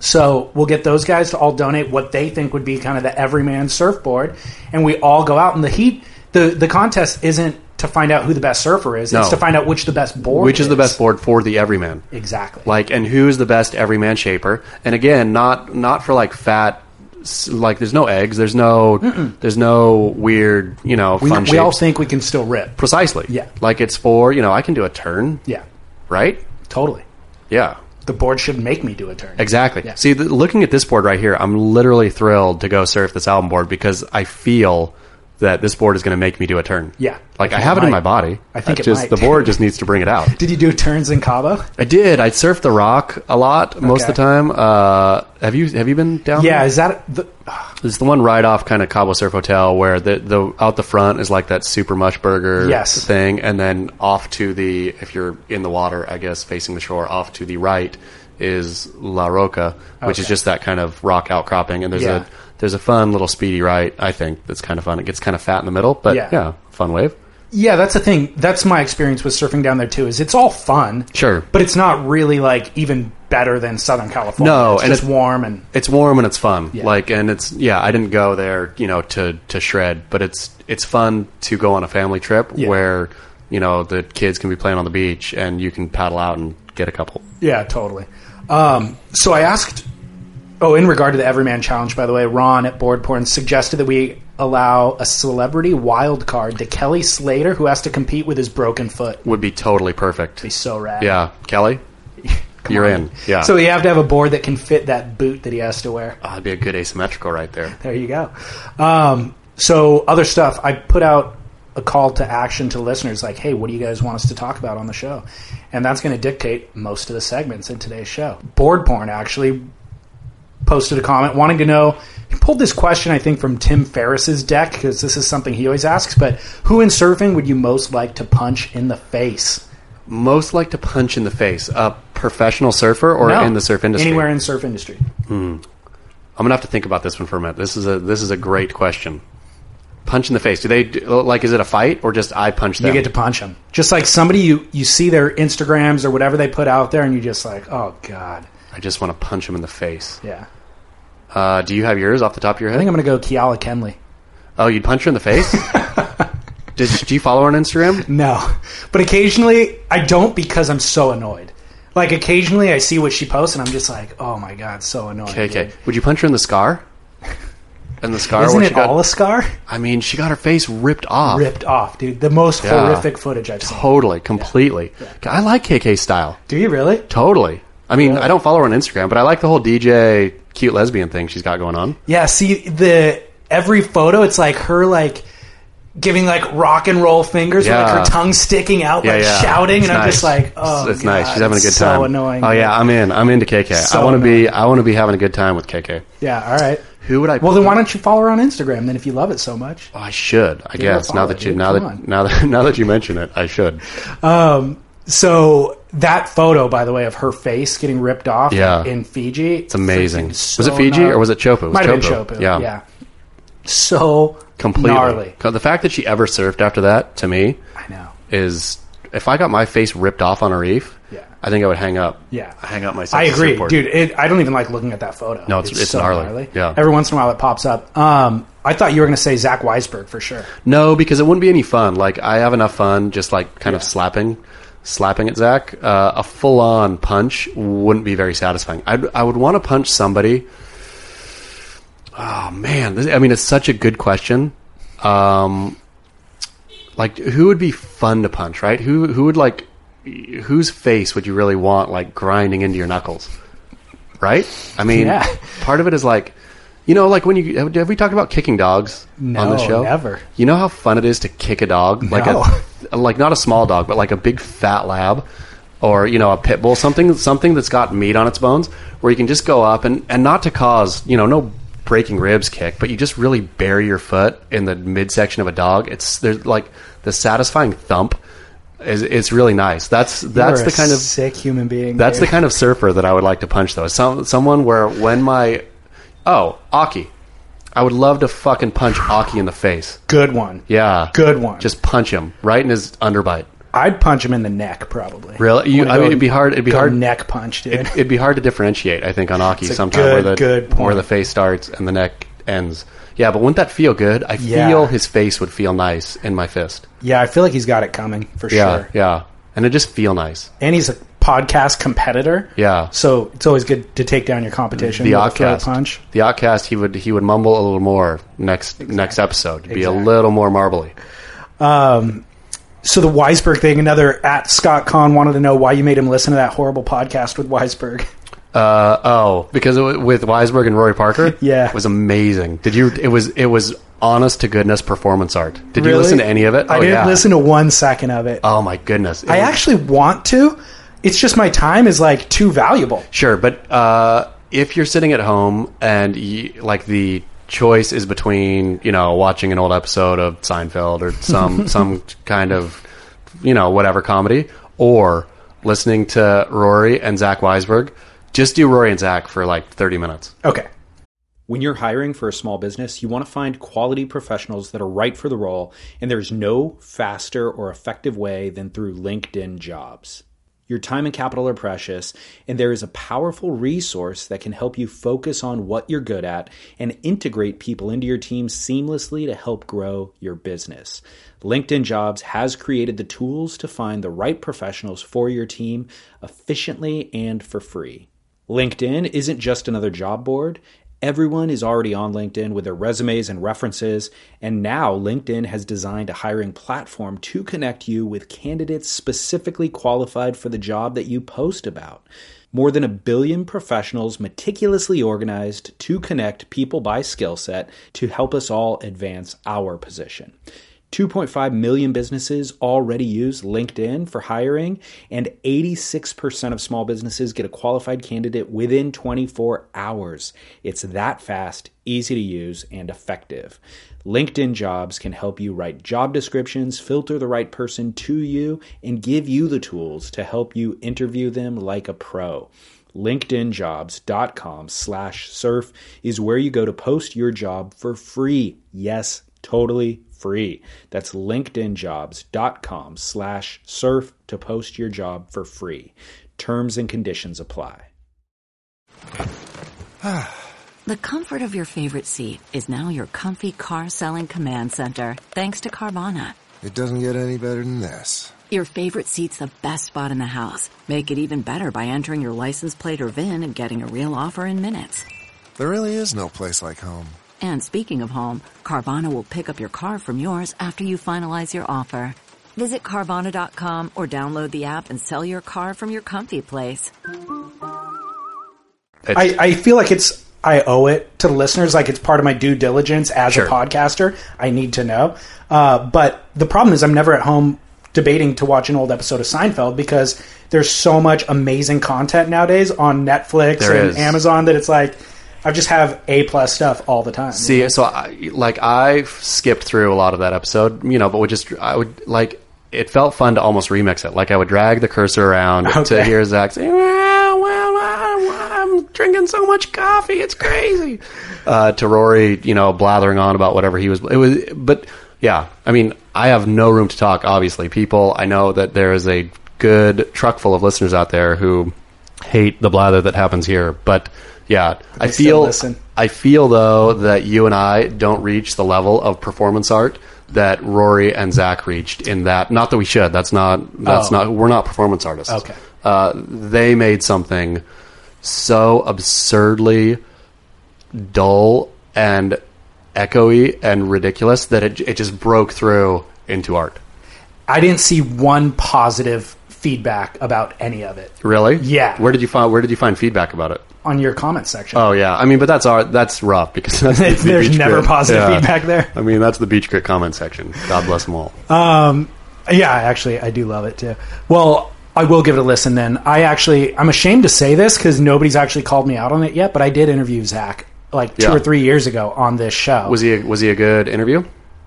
So we'll get those guys to all donate what they think would be kind of the everyman surfboard, and we all go out in the heat. The the contest isn't to find out who the best surfer is. No. It's to find out which the best board Which is the best board for the everyman? Exactly. Like, and who's the best everyman shaper? And again, not not for like fat. s- Like, there's no eggs. There's no. Mm-mm. There's no weird. You know, we, fun we shapes. all think we can still rip. Precisely. Yeah. Like, it's for, you know, I can do a turn. Yeah, Right. totally. Yeah. The board should make me do a turn. Exactly. Yeah. See, the, looking at this board right here, I'm literally thrilled to go surf this album board because I feel that this board is going to make me do a turn. Yeah. Like, I I, think have it it in might. my body. I think I it just might. the board just needs to bring it out. Did you do turns in Cabo? I did. I surfed the rock a lot most Okay. of the time. Uh, have you have you been down Yeah, there? is that the? It's the one right off kind of Cabo Surf Hotel where the the out the front is like that super mush burger Yes. thing, and then off to the, if you're in the water, I guess facing the shore, off to the right is La Roca, which is Okay. just that kind of rock outcropping, and there's Yeah. a there's a fun little speedy right, I think, that's kind of fun. It gets kind of fat in the middle, but Yeah. yeah, fun wave. Yeah, that's the thing. That's my experience with surfing down there too. Is it's all fun, Sure. but it's not really like even better than Southern California. No, it's and just it- warm and It's warm and it's fun. Yeah. Like, and it's, yeah, I didn't go there, you know, to, to shred, but it's, it's fun to go on a family trip Yeah. where, you know, the kids can be playing on the beach and you can paddle out and get a couple. yeah, totally. Um, so I asked. Oh, in regard to the Everyman Challenge, by the way, Ron at Board Porn suggested that we allow a celebrity wild card to Kelly Slater, who has to compete with his broken foot. Would be totally perfect. He's so rad. Yeah. Kelly? You're on. in. Yeah. So you have to have a board that can fit that boot that he has to wear. Oh, that'd be a good asymmetrical right there. There you go. Um, so other stuff, I put out a call to action to listeners like, hey, what do you guys want us to talk about on the show? And that's going to dictate most of the segments in today's show. Board Porn actually posted a comment wanting to know, he pulled this question, I think, from Tim Ferriss's deck, because this is something he always asks, but who in surfing would you most like to punch in the face? Most like to punch in the face? A professional surfer or No, in the surf industry? Anywhere in surf industry. I'm gonna have to think about this one for a minute. This is a this is a great question. Punch in the face. Do they do, like? Is it a fight or just I punch them? You get to punch them. Just like somebody you, you see their Instagrams or whatever they put out there, and you're just like, oh, God. I just want to punch them in the face. Yeah. Uh, do you have yours off the top of your I head? think I'm going to go Kiala Kenley. Oh, you'd punch her in the face? Did do you follow her on Instagram? No. But occasionally, I don't because I'm so annoyed. Like, occasionally I see what she posts, and I'm just like, oh, my God, so annoying. Okay, okay. dude. Would you punch her in the scar? In the scar? Isn't where it she got, all a scar? I mean, she got her face ripped off. Ripped off, dude. The most Yeah. horrific footage I've seen. Totally, completely. I like K K style. Do you really? Totally. I mean, I don't follow her on Instagram, but I like the whole D J cute lesbian thing she's got going on. Yeah, see, the every photo, it's like her, like, giving, like, rock and roll fingers with, like, Yeah. her tongue sticking out, Yeah, like, yeah. shouting, It's and I'm nice. just like, oh, it's, it's God, nice. She's having a good it's time. so annoying. Oh yeah, I'm in. I'm into K K. So I want to be. annoying. I want to be having a good time with K K. Yeah, all right. Who would I? Well, then why don't you follow her on Instagram, then, if you love it so much? Oh, I should. I Give her a guess now follow, that you dude. now Come that on. now that now that you mention it, I should. Um, so that photo, by the way, of her face getting ripped off Yeah. in Fiji, It's amazing. so was it Fiji gnarly. or was it Chopu? It was Might have Chopu. been Chopu. Yeah. Yeah. So Completely. gnarly. The fact that she ever surfed after that, to me, I know. is if I got my face ripped off on a reef, Yeah. I think I would hang up. Yeah. hang up my. I agree, surfboard. dude. It, I don't even like looking at that photo. No, it's- it's gnarly. Yeah. Every once in a while, it pops up. Um, I thought you were going to say Zach Weisberg for sure. No, because it wouldn't be any fun. Like I have enough fun just like kind of Yeah. slapping. slapping at Zach, uh, a full-on punch wouldn't be very satisfying. I'd, I would want to punch somebody. Oh man, this, I mean, it's such a good question. Um, like, who would be fun to punch, right? Who who would like, whose face would you really want like grinding into your knuckles, right? I mean, Yeah. part of it is like, you know, like when you have, have we talked about kicking dogs No, on the show? never. You know how fun it is to kick a dog, like No. a like not a small dog, but like a big fat lab, or you know a pit bull, something something that's got meat on its bones, where you can just go up and and not to cause you know no breaking ribs kick, but you just really bury your foot in the midsection of a dog. It's there's like the satisfying thump is it's really nice. That's that's You're the a kind of sick human being. that's dude. the kind of surfer that I would like to punch though. Some someone where when my oh Aki, I would love to fucking punch Aki in the face. good one. Yeah, Good one. Just punch him right in his underbite. I'd punch him in the neck, probably. Really? You, I'm gonna I mean, go- it'd be hard. It'd be go hard. neck punch, dude. It, it'd be hard to differentiate, I think, on Aki It's a sometimes good- where the good point. where the face starts and the neck ends. Yeah, but wouldn't that feel good? I Yeah. feel his face would feel nice in my fist. Yeah, I feel like he's got it coming for Yeah, sure. yeah, and it just feel nice. And he's a podcast competitor. Yeah. So it's always good to take down your competition. The with a throat Outcast, punch. the Outcast, he would he would mumble a little more next next episode. Be Exactly. a little more marbly. Um, so the Weisberg thing, another at Scott Kahn wanted to know why you made him listen to that horrible podcast with Weisberg. Uh, oh, because it, wa- with Weisberg and Rory Parker, Yeah. it was amazing. Did you? It was it was honest to goodness performance art. Did you Really? listen to any of it? I Oh, didn't yeah. listen to one second of it. Oh my goodness! It I was- actually want to. It's just my time is like too valuable. Sure, but uh, if you're sitting at home and you, like the choice is between you know watching an old episode of Seinfeld or some some kind of you know whatever comedy or listening to Rory and Zach Weisberg, just do Rory and Zach for like thirty minutes. Okay. When you're hiring for a small business, you want to find quality professionals that are right for the role, and there's no faster or effective way than through LinkedIn Jobs. Your time and capital are precious, and there is a powerful resource that can help you focus on what you're good at and integrate people into your team seamlessly to help grow your business. LinkedIn Jobs has created the tools to find the right professionals for your team efficiently and for free. LinkedIn isn't just another job board. Everyone is already on LinkedIn with their resumes and references, and now LinkedIn has designed a hiring platform to connect you with candidates specifically qualified for the job that you post about. More than a billion professionals meticulously organized to connect people by skill set to help us all advance our position. two point five million businesses already use LinkedIn for hiring, and eighty-six percent of small businesses get a qualified candidate within twenty-four hours. It's that fast, easy to use, and effective. LinkedIn Jobs can help you write job descriptions, filter the right person to you, and give you the tools to help you interview them like a pro. LinkedInjobs.com slash surf is where you go to post your job for free. Yes, totally free. That's linkedinjobs.com slash surf to post your job for free. Terms and conditions apply. The comfort of your favorite seat is now your comfy car selling command center, thanks to Carvana. It doesn't get any better than this. Your favorite seat's the best spot in the house. Make it even better by entering your license plate or V I N and getting a real offer in minutes. There really is no place like home. And speaking of home, Carvana will pick up your car from yours after you finalize your offer. Visit Carvana dot com or download the app and sell your car from your comfy place. I, I feel like it's I owe it to the listeners, like it's part of my due diligence as Sure. a podcaster. I need to know. Uh, but the problem is I'm never at home debating to watch an old episode of Seinfeld because there's so much amazing content nowadays on Netflix There and is. Amazon that it's like I just have A plus stuff all the time. See, so I, like I skipped through a lot of that episode, you know, but would just I would like it felt fun to almost remix it. Like I would drag the cursor around Okay. to hear Zach say, "Well, well, I'm, I'm drinking so much coffee, it's crazy." Uh, to Rory, you know, blathering on about whatever he was. It was, but yeah, I mean, I have no room to talk. Obviously, people, I know that there is a good truck full of listeners out there who hate the blather that happens here, but. Yeah, I They still feel listen. I feel though that you and I don't reach the level of performance art that Rory and Zach reached in that. Not that we should. That's not. That's Oh. not. We're not performance artists. Okay. Uh, they made something so absurdly dull and echoey and ridiculous that it it just broke through into art. I didn't see one positive feedback about any of it Really? Yeah. Where did you find Where did you find feedback about it? on your comment section. Oh yeah. I mean, but that's our that's rough because that's the, the There's Beach never Grit. positive Yeah. feedback there. I mean, that's the Beach Grit comment section. God bless them all. Um, yeah, actually, I do love it too. Well, I will give it a listen then. I actually, I'm ashamed to say this because nobody's actually called me out on it yet, but I did interview Zach like two Yeah. or three years ago on this show. Was he a, Was he a good interview?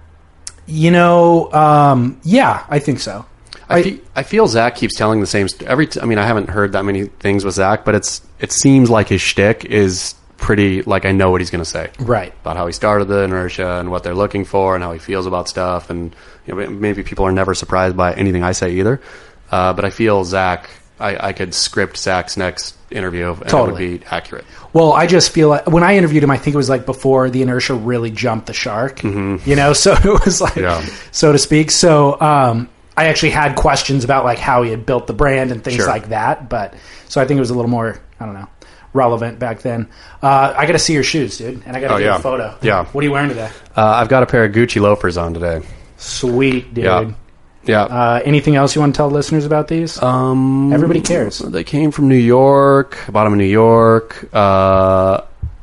You know, um, yeah, I think so. I, I- fe- I feel Zach keeps telling the same. St- every. T- I mean, I haven't heard that many things with Zach, but it's it seems like his shtick is pretty. Like I know what he's going to say, Right. About how he started the inertia and what they're looking for and how he feels about stuff, and you know, maybe people are never surprised by anything I say either. Uh, but I feel Zach. I, I could script Zach's next interview and Totally. it would be accurate. Well, I just feel like when I interviewed him, I think it was like before the inertia really jumped the shark, you know, so it was like, Yeah. so to speak. So, um, I actually had questions about like how he had built the brand and things Sure. like that. But so I think it was a little more, I don't know, relevant back then. Uh, I got to see your shoes, dude. And I got to Oh, get yeah. a photo. Yeah. What are you wearing today? Uh, I've got a pair of Gucci loafers on today. Sweet, dude. Yeah. Yeah. Uh, anything else you want to tell listeners about these? Um, Everybody cares. They came from New York. I bought them in New York. Uh,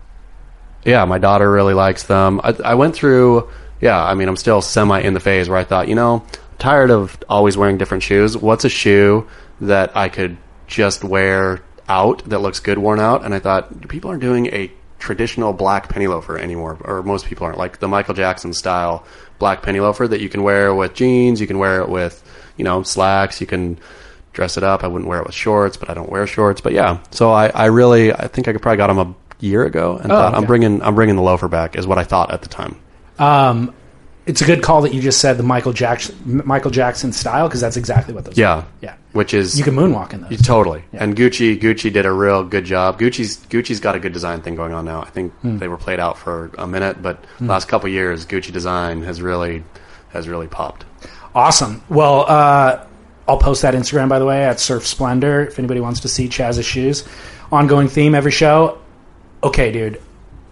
yeah, my daughter really likes them. I, I went through, yeah, I mean, I'm still semi in the phase where I thought, you know, I'm tired of always wearing different shoes. What's a shoe that I could just wear out that looks good worn out? And I thought, people aren't doing a traditional black penny loafer anymore, or most people aren't, like the Michael Jackson style black penny loafer that you can wear with jeans, you can wear it with, you know, slacks, you can dress it up. I wouldn't wear it with shorts, but I don't wear shorts. But yeah, so I, I really, I think I could probably got them a year ago and Oh, thought, okay. I'm bringing, I'm bringing the loafer back, is what I thought at the time. Um, it's a good call that you just said the Michael Jackson, Michael Jackson style, because that's exactly what those Yeah, are. Yeah. which is You can moonwalk in those. totally. And Gucci, Gucci did a real good job. Gucci's Gucci's got a good design thing going on now. I think Hmm. they were played out for a minute, but last couple years, Gucci design has really has really popped. Awesome. Well, uh, I'll post that Instagram, by the way, at Surf Splendor, if anybody wants to see Chaz's shoes. Ongoing theme every show. Okay, dude.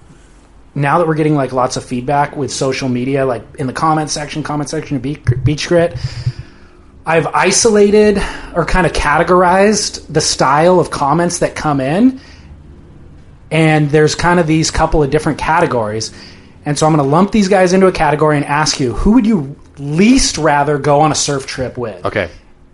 Now that we're getting like lots of feedback with social media, like in the comment section, comment section of Beach, Beach Grit, I've isolated or kind of categorized the style of comments that come in. And there's kind of these couple of different categories. And so I'm going to lump these guys into a category and ask you, who would you least rather go on a surf trip with? Okay.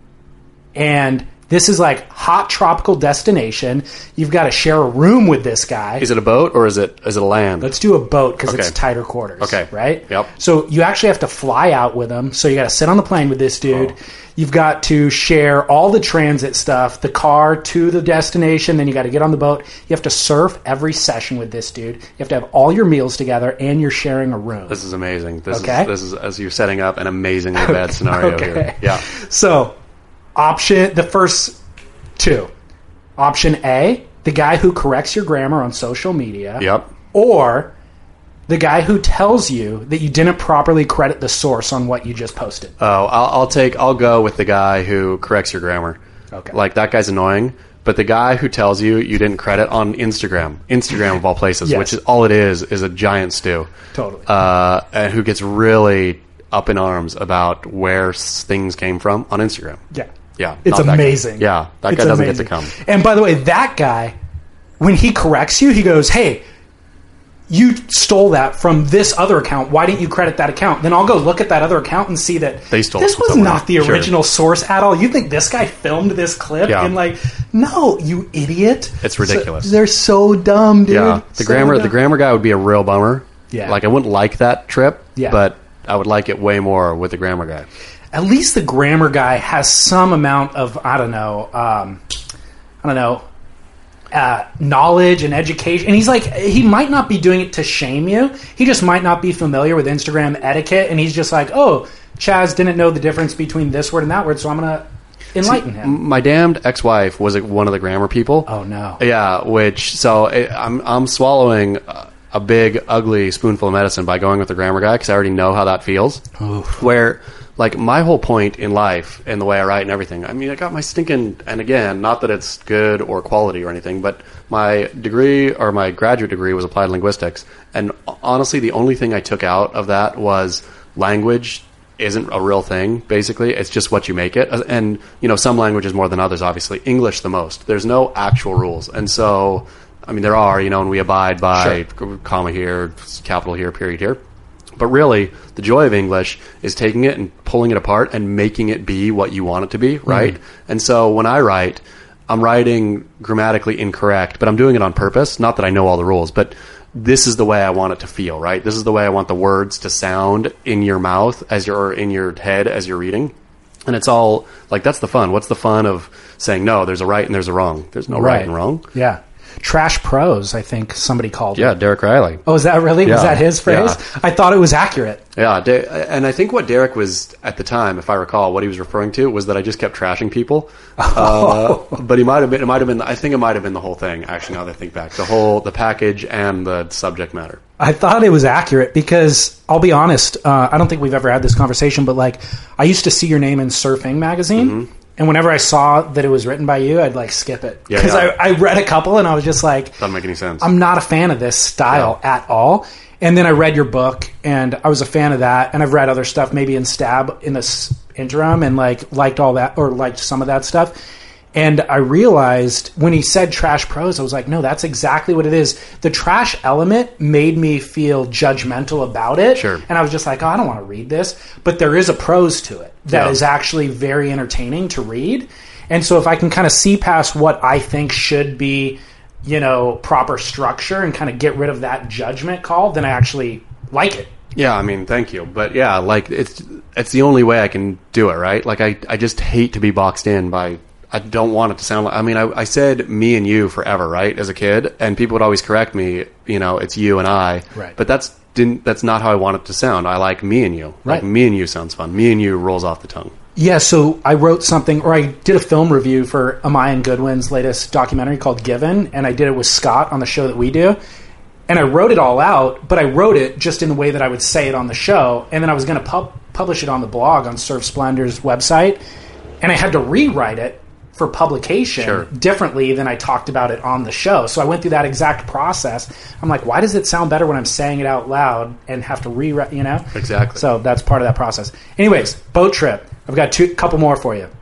And this is like hot tropical destination. You've got to share a room with this guy. Is it a boat or is it is it a land? Let's do a boat because it's Okay. tighter quarters. Okay. Right? Yep. So you actually have to fly out with him. So you got to sit on the plane with this dude. Oh. You've got to share all the transit stuff, the car to the destination. Then you got to get on the boat. You have to surf every session with this dude. You have to have all your meals together and you're sharing a room. This is amazing. This Okay. is this is as you're setting up an amazingly bad scenario Okay. here. Yeah. So, option the first two. Option A, the guy who corrects your grammar on social media. Yep. Or the guy who tells you that you didn't properly credit the source on what you just posted. Oh, I'll, I'll take. I'll go with the guy who corrects your grammar. Okay. Like that guy's annoying, but the guy who tells you you didn't credit on Instagram, Instagram of all places, Yes. which is all it is, is a giant stew. Totally. Uh, and who gets really up in arms about where s- things came from on Instagram. Yeah. Yeah. It's not that guy. amazing. Yeah. That It's guy doesn't amazing. get to come. And by the way, that guy, when he corrects you, he goes, hey, you stole that from this other account. Why didn't you credit that account? Then I'll go look at that other account and see that They stole it this from was somewhere. not the Sure. original source at all. You think this guy filmed this clip? Yeah. And like, no, you idiot. It's ridiculous. So- they're so dumb, dude. Yeah. The So grammar, the dumb. grammar guy would be a real bummer. Yeah. Like I wouldn't like that trip. Yeah. But I would like it way more with the grammar guy. At least the grammar guy has some amount of, I don't know, um, I don't know, uh, knowledge and education. And he's like, he might not be doing it to shame you. He just might not be familiar with Instagram etiquette. And he's just like, oh, Chaz didn't know the difference between this word and that word, so I'm going to enlighten him. My damned ex-wife was one of the grammar people. Oh, no. Yeah, which so it, I'm I'm swallowing. Uh, a big, ugly spoonful of medicine by going with the grammar guy because I already know how that feels. Oof. Where, like, my whole point in life and the way I write and everything, I mean, I got my stinking, and again, not that it's good or quality or anything, but my degree or my graduate degree was applied linguistics. And honestly, the only thing I took out of that was language isn't a real thing, basically. It's just what you make it. And, you know, some languages more than others, obviously. English the most. There's no actual rules. And so, I mean, there are, you know, and we abide by sure. comma here, capital here, period here. But really, the joy of English is taking it and pulling it apart and making it be what you want it to be, right? Mm-hmm. And so when I write, I'm writing grammatically incorrect, but I'm doing it on purpose. Not that I know all the rules, but this is the way I want it to feel, right? This is the way I want the words to sound in your mouth as you're, or in your head as you're reading. And it's all, like, that's the fun. What's the fun of saying, no, there's a right and there's a wrong? There's no right, right and wrong. Yeah. Trash prose, I think somebody called yeah, it. Yeah, Derek Riley. Oh, is that really? Yeah. Was that his phrase? Yeah. I thought it was accurate. Yeah, and I think what Derek was, at the time, if I recall, what he was referring to was that I just kept trashing people. Oh. Uh, but he might have been, it might have been, I think it might have been the whole thing, actually, now that I think back. The whole, the package and the subject matter. I thought it was accurate because, I'll be honest, uh, I don't think we've ever had this conversation, but, like, I used to see your name in Surfing magazine. Mm-hmm. And whenever I saw that it was written by you, I'd, like, skip it. Because yeah, yeah. I, I read a couple, and I was just like... Doesn't make any sense. I'm not a fan of this style yeah. at all. And then I read your book, and I was a fan of that. And I've read other stuff, maybe in Stab in this interim, and, like, liked all that, or liked some of that stuff. And I realized when he said trash prose, I was like, no, that's exactly what it is. The trash element made me feel judgmental about it. Sure. And I was just like, oh, I don't want to read this. But there is a prose to it that yeah. is actually very entertaining to read. And so if I can kind of see past what I think should be, you know, proper structure and kind of get rid of that judgment call, then I actually like it. Yeah, I mean, thank you. But yeah, like, it's it's the only way I can do it, right? Like, I, I just hate to be boxed in by... I don't want it to sound like... I mean, I, I said me and you forever, right, as a kid, and people would always correct me, you know, it's you and I. Right. But that's didn't that's not how I want it to sound. I like me and you. Right. Like, me and you sounds fun. Me and you rolls off the tongue. Yeah, so I wrote something, or I did a film review for Amayan Goodwin's latest documentary called Given, and I did it with Scott on the show that we do. And I wrote it all out, but I wrote it just in the way that I would say it on the show, and then I was going to pub- publish it on the blog on Surf Splendor's website, and I had to rewrite it for publication sure. differently than I talked about it on the show. So I went through that exact process. I'm like, why does it sound better when I'm saying it out loud and have to rewrite, you know? Exactly. So that's part of that process. Anyways, boat trip. I've got two couple more for you.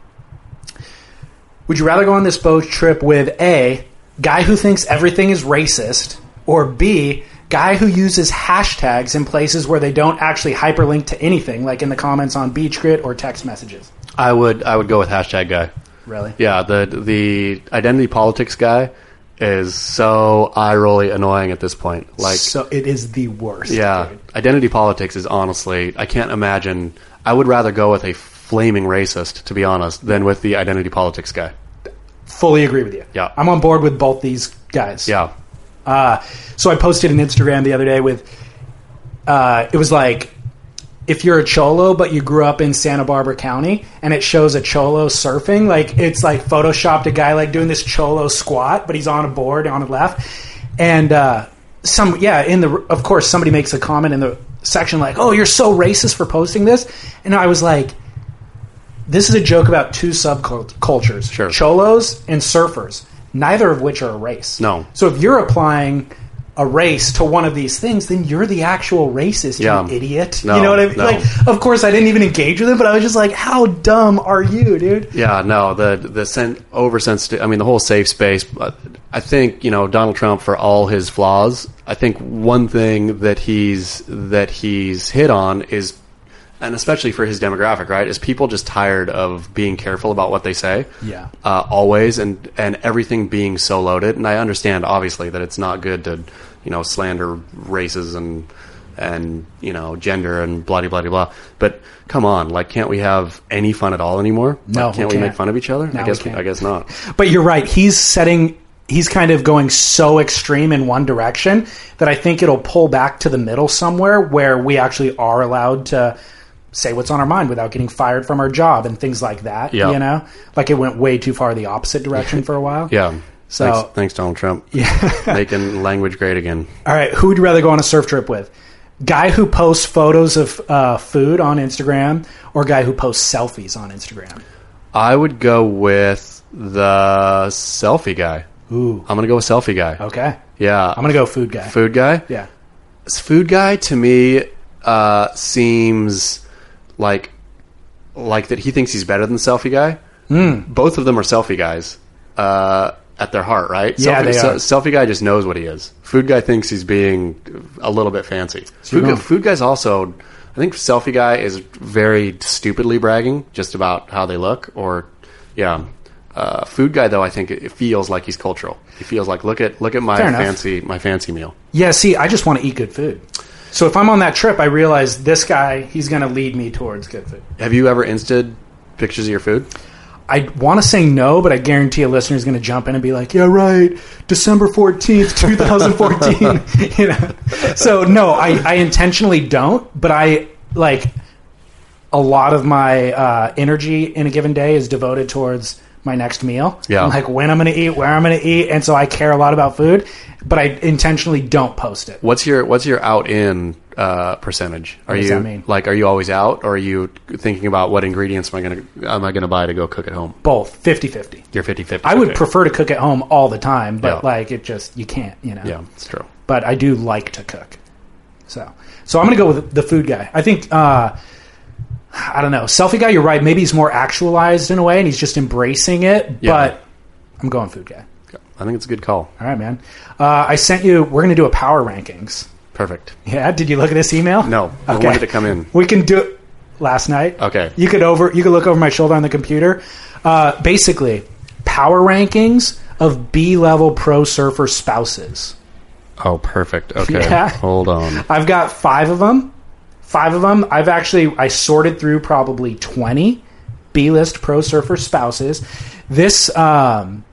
Would you rather go on this boat trip with A, guy who thinks everything is racist, or B, guy who uses hashtags in places where they don't actually hyperlink to anything, like in the comments on Beach Grit or text messages? I would I would go with hashtag guy. Really? Yeah, the the identity politics guy is so eye-rolly annoying at this point. Like, so it is the worst. Yeah, dude. Identity politics is honestly, I can't imagine. I would rather go with a flaming racist, to be honest, than with the identity politics guy. Fully agree with you. Yeah. I'm on board with both these guys. Yeah. Uh, so I posted an Instagram the other day with, uh, it was like, if you're a Cholo, but you grew up in Santa Barbara County, and it shows a Cholo surfing, like, it's like photoshopped a guy like doing this Cholo squat, but he's on a board on the left. And, uh, some, yeah, in the, of course, somebody makes a comment in the section like, oh, you're so racist for posting this. And I was like, this is a joke about two subcultures, sure. Cholos and surfers, neither of which are a race. No. So if you're applying a race to one of these things, then you're the actual racist, yeah. you idiot. No, you know what I mean? no. Like, of course, I didn't even engage with it, but I was just like, how dumb are you, dude? Yeah, no, the the sen- oversensitive. I mean, the whole safe space. I think, you know, Donald Trump, for all his flaws, I think one thing that he's that he's hit on is, and especially for his demographic, right, is people just tired of being careful about what they say. Yeah. Uh, always, and, and everything being so loaded. And I understand, obviously, that it's not good to, you know, slander races and, and you know, gender and blah, blah, blah, blah. But come on, like, can't we have any fun at all anymore? No, like, can't we we can't. make fun of each other? No, I guess we can't. I guess not. But you're right. He's setting... He's kind of going so extreme in one direction that I think it'll pull back to the middle somewhere where we actually are allowed to say what's on our mind without getting fired from our job and things like that. Yeah. You know, like it went way too far the opposite direction for a while. Yeah. So, Thanks, thanks, Donald Trump. yeah. Making language great again. All right, who would you rather go on a surf trip with? Guy who posts photos of uh, food on Instagram or guy who posts selfies on Instagram? I would go with the selfie guy. Ooh. I'm going to go with selfie guy. Okay. Yeah. I'm going to go food guy. Food guy? Yeah. This food guy, to me, uh, seems like like that he thinks he's better than the selfie guy. Mm. Both of them are selfie guys uh, at their heart, right? Yeah, selfie, they se- are. Selfie guy just knows what he is. Food guy thinks he's being a little bit fancy. So you're Food, guy, going- food guy's also... I think selfie guy is very stupidly bragging just about how they look, or yeah. Uh, food guy though, I think it, it feels like he's cultural. He feels like look at look at my Fair enough. fancy my fancy meal. Yeah, see, I just want to eat good food. So if I'm on that trip, I realize this guy, he's going to lead me towards good food. Have you ever insted pictures of your food? I want to say no, but I guarantee a listener is going to jump in and be like, yeah, right, December fourteenth, twenty fourteen. You know? So, no, I, I intentionally don't, but I, like, a lot of my uh, energy in a given day is devoted towards my next meal. Yeah. Like, when I'm going to eat, where I'm going to eat, and so I care a lot about food, but I intentionally don't post it. What's your What's your out in uh, percentage? Are What does you that mean? like Are you always out, or are you thinking about what ingredients am I going to am I going to buy to go cook at home? Both, fifty-fifty. You're fifty-fifty. I would okay. prefer to cook at home all the time, but, Yeah. like, it just, you can't, you know. Yeah, it's true. But I do like to cook. So, so I'm going to go with the food guy. I think, uh, I don't know, selfie guy, you're right. Maybe he's more actualized in a way and he's just embracing it, Yeah. but I'm going food guy. I think it's a good call. All right, man. Uh, I sent you, we're going to do a power rankings. Perfect. Yeah. Did you look at this email? No. I Okay. wanted to come in. We can do it last night. Okay. You could over, you could look over my shoulder on the computer. Uh, basically, power rankings of B-level pro surfer spouses. Oh, perfect. Okay. Yeah. Hold on. I've got five of them. Five of them. I've actually I sorted through probably twenty B-list pro surfer spouses. This um,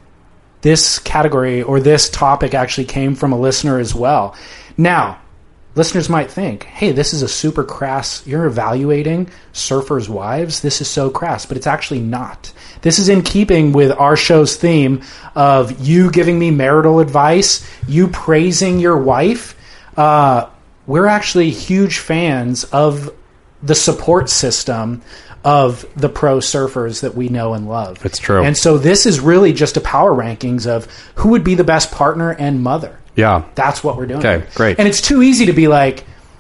this category or this topic actually came from a listener as well. Now, listeners might think, "Hey, this is a super crass. You're evaluating surfers' wives. This is so crass," but it's actually not. This is in keeping with our show's theme of you giving me marital advice, you praising your wife. Uh, we're actually huge fans of the support system of the pro surfers that we know and love. It's true. And so this is really just a power rankings of who would be the best partner and mother. Yeah. That's what we're doing. Okay, here. great. And it's too easy to be like,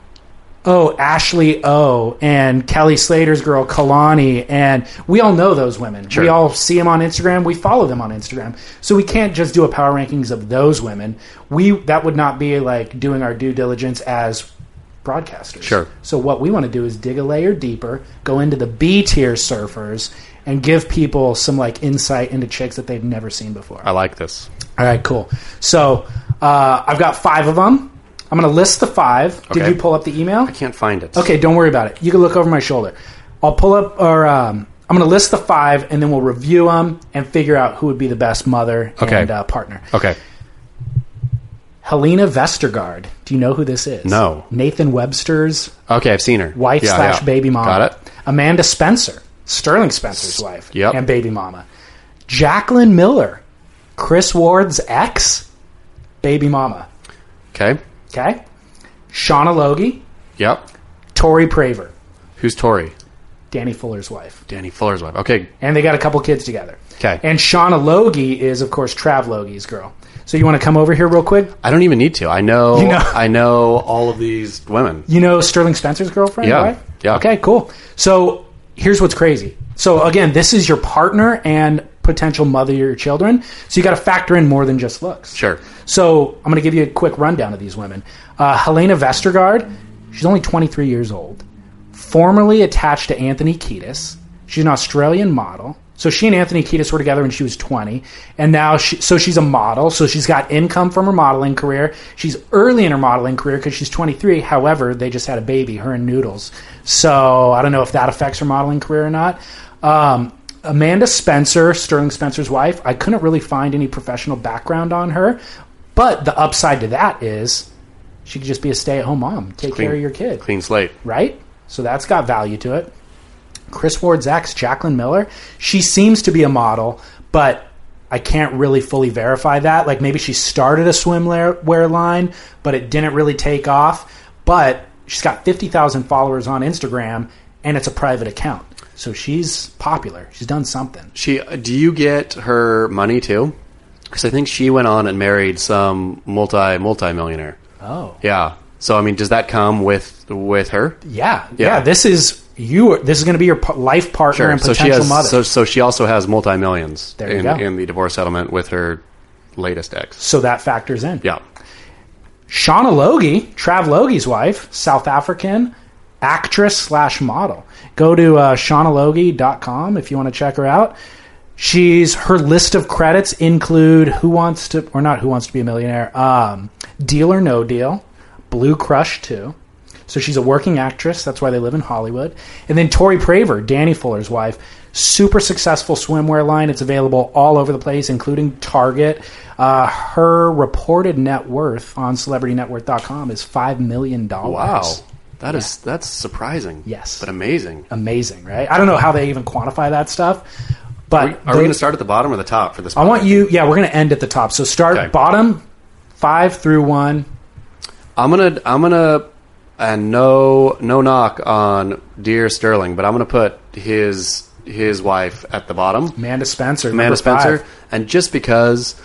oh, Ashley O and Kelly Slater's girl Kalani, and we all know those women. Sure. We all see them on Instagram. We follow them on Instagram. So we can't just do a power rankings of those women. We that would not be like doing our due diligence as broadcasters. Sure. So what we want to do is dig a layer deeper, go into the B tier surfers, and give people some like insight into chicks that they've never seen before. I like this. All right, cool. So uh, I've got five of them. I'm going to list the five. Did Okay. you pull up the email? I can't find it. Okay, don't worry about it. You can look over my shoulder. I'll pull up, or um, I'm going to list the five, and then we'll review them and figure out who would be the best mother Okay. and uh, partner. Okay. Helena Vestergaard. Do you know who this is? No. Nathan Webster's Okay, I've seen her. wife Yeah, slash yeah. baby mama. Got it. Amanda Spencer, Sterling Spencer's wife Yep. and baby mama. Jacqueline Miller, Chris Ward's ex, baby mama. Okay. Okay? Shauna Logie, Yep. Tori Praver, Who's Tori? Danny Fuller's wife. Danny Fuller's wife. Okay. And they got a couple kids together. Okay. And Shauna Logie is, of course, Trav Logie's girl. So you want to come over here real quick? I don't even need to. I know, You know- I know all of these women. You know Sterling Spencer's girlfriend, Yeah. right? Yeah. Okay, cool. So here's what's crazy. So again, this is your partner and potential mother of your children. So you got to factor in more than just looks. Sure. So I'm going to give you a quick rundown of these women. Uh, Helena Vestergaard, she's only twenty-three years old. Formerly attached to Anthony Kiedis. She's an Australian model. So she and Anthony Kiedis were together when she was twenty. And now, she, so she's a model. So she's got income from her modeling career. She's early in her modeling career because she's twenty-three. However, they just had a baby, her and Noodles. So I don't know if that affects her modeling career or not. Um, Amanda Spencer, Sterling Spencer's wife, I couldn't really find any professional background on her. But the upside to that is she could just be a stay-at-home mom, take Clean- care of your kid. Clean slate. Right? So that's got value to it. Chris Ward's ex, Jacqueline Miller, she seems to be a model, but I can't really fully verify that. Like maybe she started a swimwear line, but it didn't really take off. But she's got fifty thousand followers on Instagram, and it's a private account. So she's popular. She's done something. She do you get her money too? Because I think she went on and married some multi multi millionaire. Oh, Yeah. So I mean, does that come with with her? yeah, yeah. Yeah. This is you. This is going to be your pa- life partner and So potential she has. mother. So so she also has multi millions There you in go. in the divorce settlement with her latest ex. so that factors in. Yeah. Shauna Logie, Trav Logie's wife, South African actress slash model. Go to uh, shauna logie dot com if you want to check her out. She's her list of credits include Who Wants to, or not Who Wants to Be a Millionaire, um, Deal or No Deal, Blue Crush two. So she's a working actress. That's why they live in Hollywood. And then Tori Praver, Danny Fuller's wife, super successful swimwear line. It's available all over the place, including Target. Uh, her reported net worth on celebrity net worth dot com is five million dollars. Wow. That is that's surprising. Yes. But amazing. Amazing, right? I don't know how they even quantify that stuff. But Are we, are we those- going to start at the bottom or the top for this? I want you, yeah, we're going to end at the top. So start Okay. bottom, five through one. I'm gonna I'm gonna and no no knock on dear Sterling, but I'm gonna put his his wife at the bottom, Amanda Spencer. Amanda number Spencer, five. and just because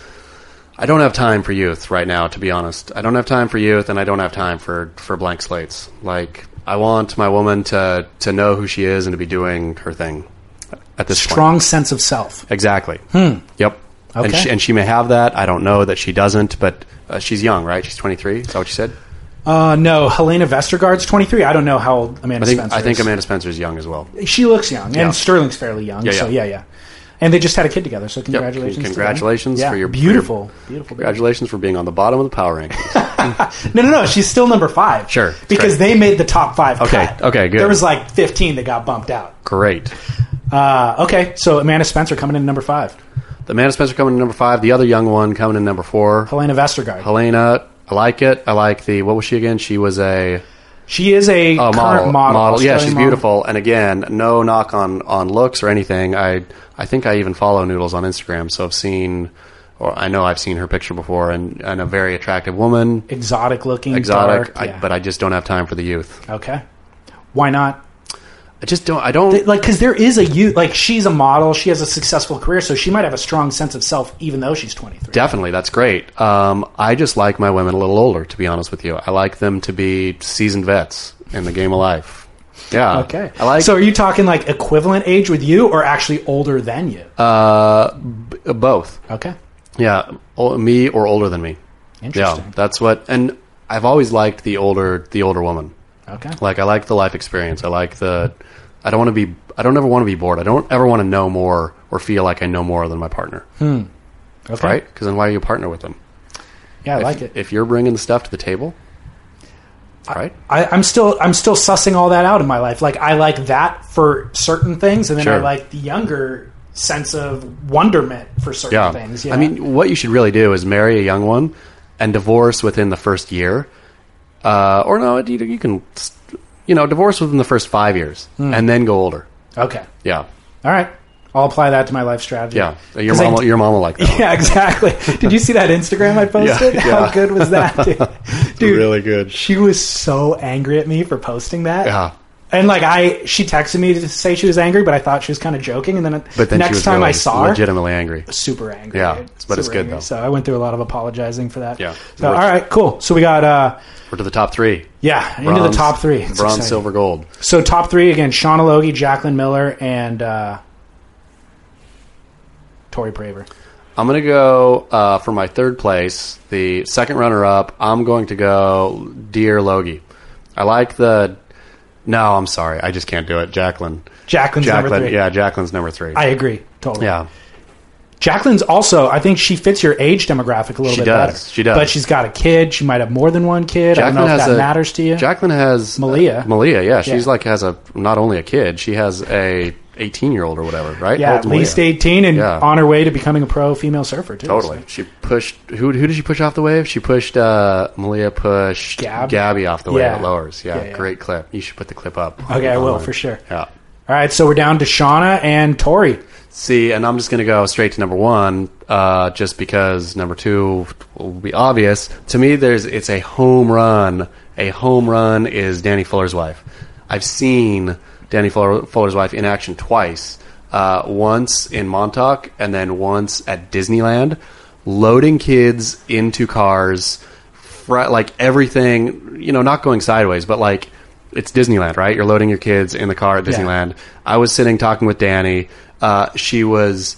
I don't have time for youth right now, to be honest, I don't have time for youth, and I don't have time for for blank slates. Like I want my woman to to know who she is and to be doing her thing at this point. Strong sense of self. Exactly. Hmm. Yep. And Okay. she, and she may have that. I don't know that she doesn't, but uh, she's young, right? She's twenty-three. Is that what you said? Uh, no, Helena Vestergaard's twenty-three. I don't know how old Amanda I think Spencer I think is. Amanda Spencer's young as well. She looks young, Yeah. and Sterling's fairly young. Yeah, So yeah. yeah, yeah. And they just had a kid together, so congratulations. to them. Congratulations Yeah, for your beautiful, for your- beautiful. baby. Congratulations for being on the bottom of the power rankings. No, no, no. She's still number five. Sure, because great. they made the top five. Okay, cut. okay, good. There was like fifteen that got bumped out. Great. Uh, okay, so Amanda Spencer coming in number five. The Amanda Spencer coming in number five. The other young one coming in number four. Helena Vestergaard. Helena. I like it. I like the. What was she again? She was a. She is a Oh, current model, model. Yeah, Australian she's model. beautiful. And again, no knock on, on looks or anything. I I think I even follow Noodles on Instagram, so I've seen, or I know I've seen her picture before, and, and a very attractive woman, Exotic looking, exotic. dark, I, yeah. but I just don't have time for the youth. Okay. Why not? I just don't. I don't. Like, because there is a youth. Like, she's a model. She has a successful career, so she might have a strong sense of self, even though she's twenty-three. Definitely, that's great. Um, I just like my women a little older, to be honest with you. I like them to be seasoned vets in the game of life. Yeah. Okay. I like So, are you talking like equivalent age with you, or actually older than you? uh, b- both. Okay. Yeah, o- me or older than me. Interesting. Yeah, that's what. And I've always liked the older, the older woman. Okay. Like I like the life experience. I like the. I don't want to be. I don't ever want to be bored. I don't ever want to know more or feel like I know more than my partner. Okay. Right? Because then why are you a partner with them? Yeah, I if, like it. If you're bringing the stuff to the table, right? I, I'm still I'm still sussing all that out in my life. Like, I like that for certain things, and then I Sure. like the younger sense of wonderment for certain Yeah. things. I Yeah. mean, what you should really do is marry a young one and divorce within the first year. Uh, or no, you, you can, you know, divorce within the first five years Hmm. and then go older. okay. Yeah. All right. I'll apply that to my life strategy. Yeah. Your 'Cause I- mom, will- your mom will like that. Yeah, exactly. Did you see that Instagram I posted? Yeah, How yeah. good was that, dude? Dude, really good. She was so angry at me for posting that. Yeah. And like I, she texted me to say she was angry, but I thought she was kind of joking. And then, But then next she was time really I saw her, legitimately angry. super angry. Yeah, dude. but it's Super good, angry. though. So I went through a lot of apologizing for that. Yeah. So all right, cool. So we got uh, We're to the top three. yeah, into the Bronze- top three. It's Bronze, exciting. silver, gold. So top three again: Shauna Logie, Jacqueline Miller, and uh, Tori Praver. I'm going to go uh, for my third place, the second runner-up. I'm going to go Dear Logie. I like the... No, I'm sorry. I just can't do it. Jacqueline. Jacqueline's number Jacqueline. three. Yeah, Jacqueline's number three. I agree totally. yeah. Jacqueline's also, I think she fits your age demographic a little She bit does. better. She does. But she's got a kid. She might have more than one kid. I don't know if that a, matters to you. Jacqueline has... Malia. Uh, Malia, yeah. She's Yeah. like has a... Not only a kid, she has a eighteen-year-old or whatever, right? yeah, How at old's least Malia? eighteen and Yeah. on her way to becoming a pro female surfer, too. Totally. So. She pushed... Who Who did she push off the wave? She pushed... Uh, Malia pushed... Gab? Gabby off the wave Yeah. at lowers. Yeah, Yeah, yeah. great clip. You should put the clip up. Okay, I will, online. for sure. Yeah. All All right, so we're down to Shauna and Tori. See, and I'm just going to go straight to number one, uh, just because number two will be obvious. To me, there's it's a home run. A home run is Danny Fuller's wife. I've seen Danny Fuller, Fuller's wife in action twice. Uh, once in Montauk and then once at Disneyland, loading kids into cars, fr- like everything, you know, not going sideways, but like it's Disneyland, right? You're loading your kids in the car at Disneyland. Yeah. I was sitting talking with Danny. Uh, she was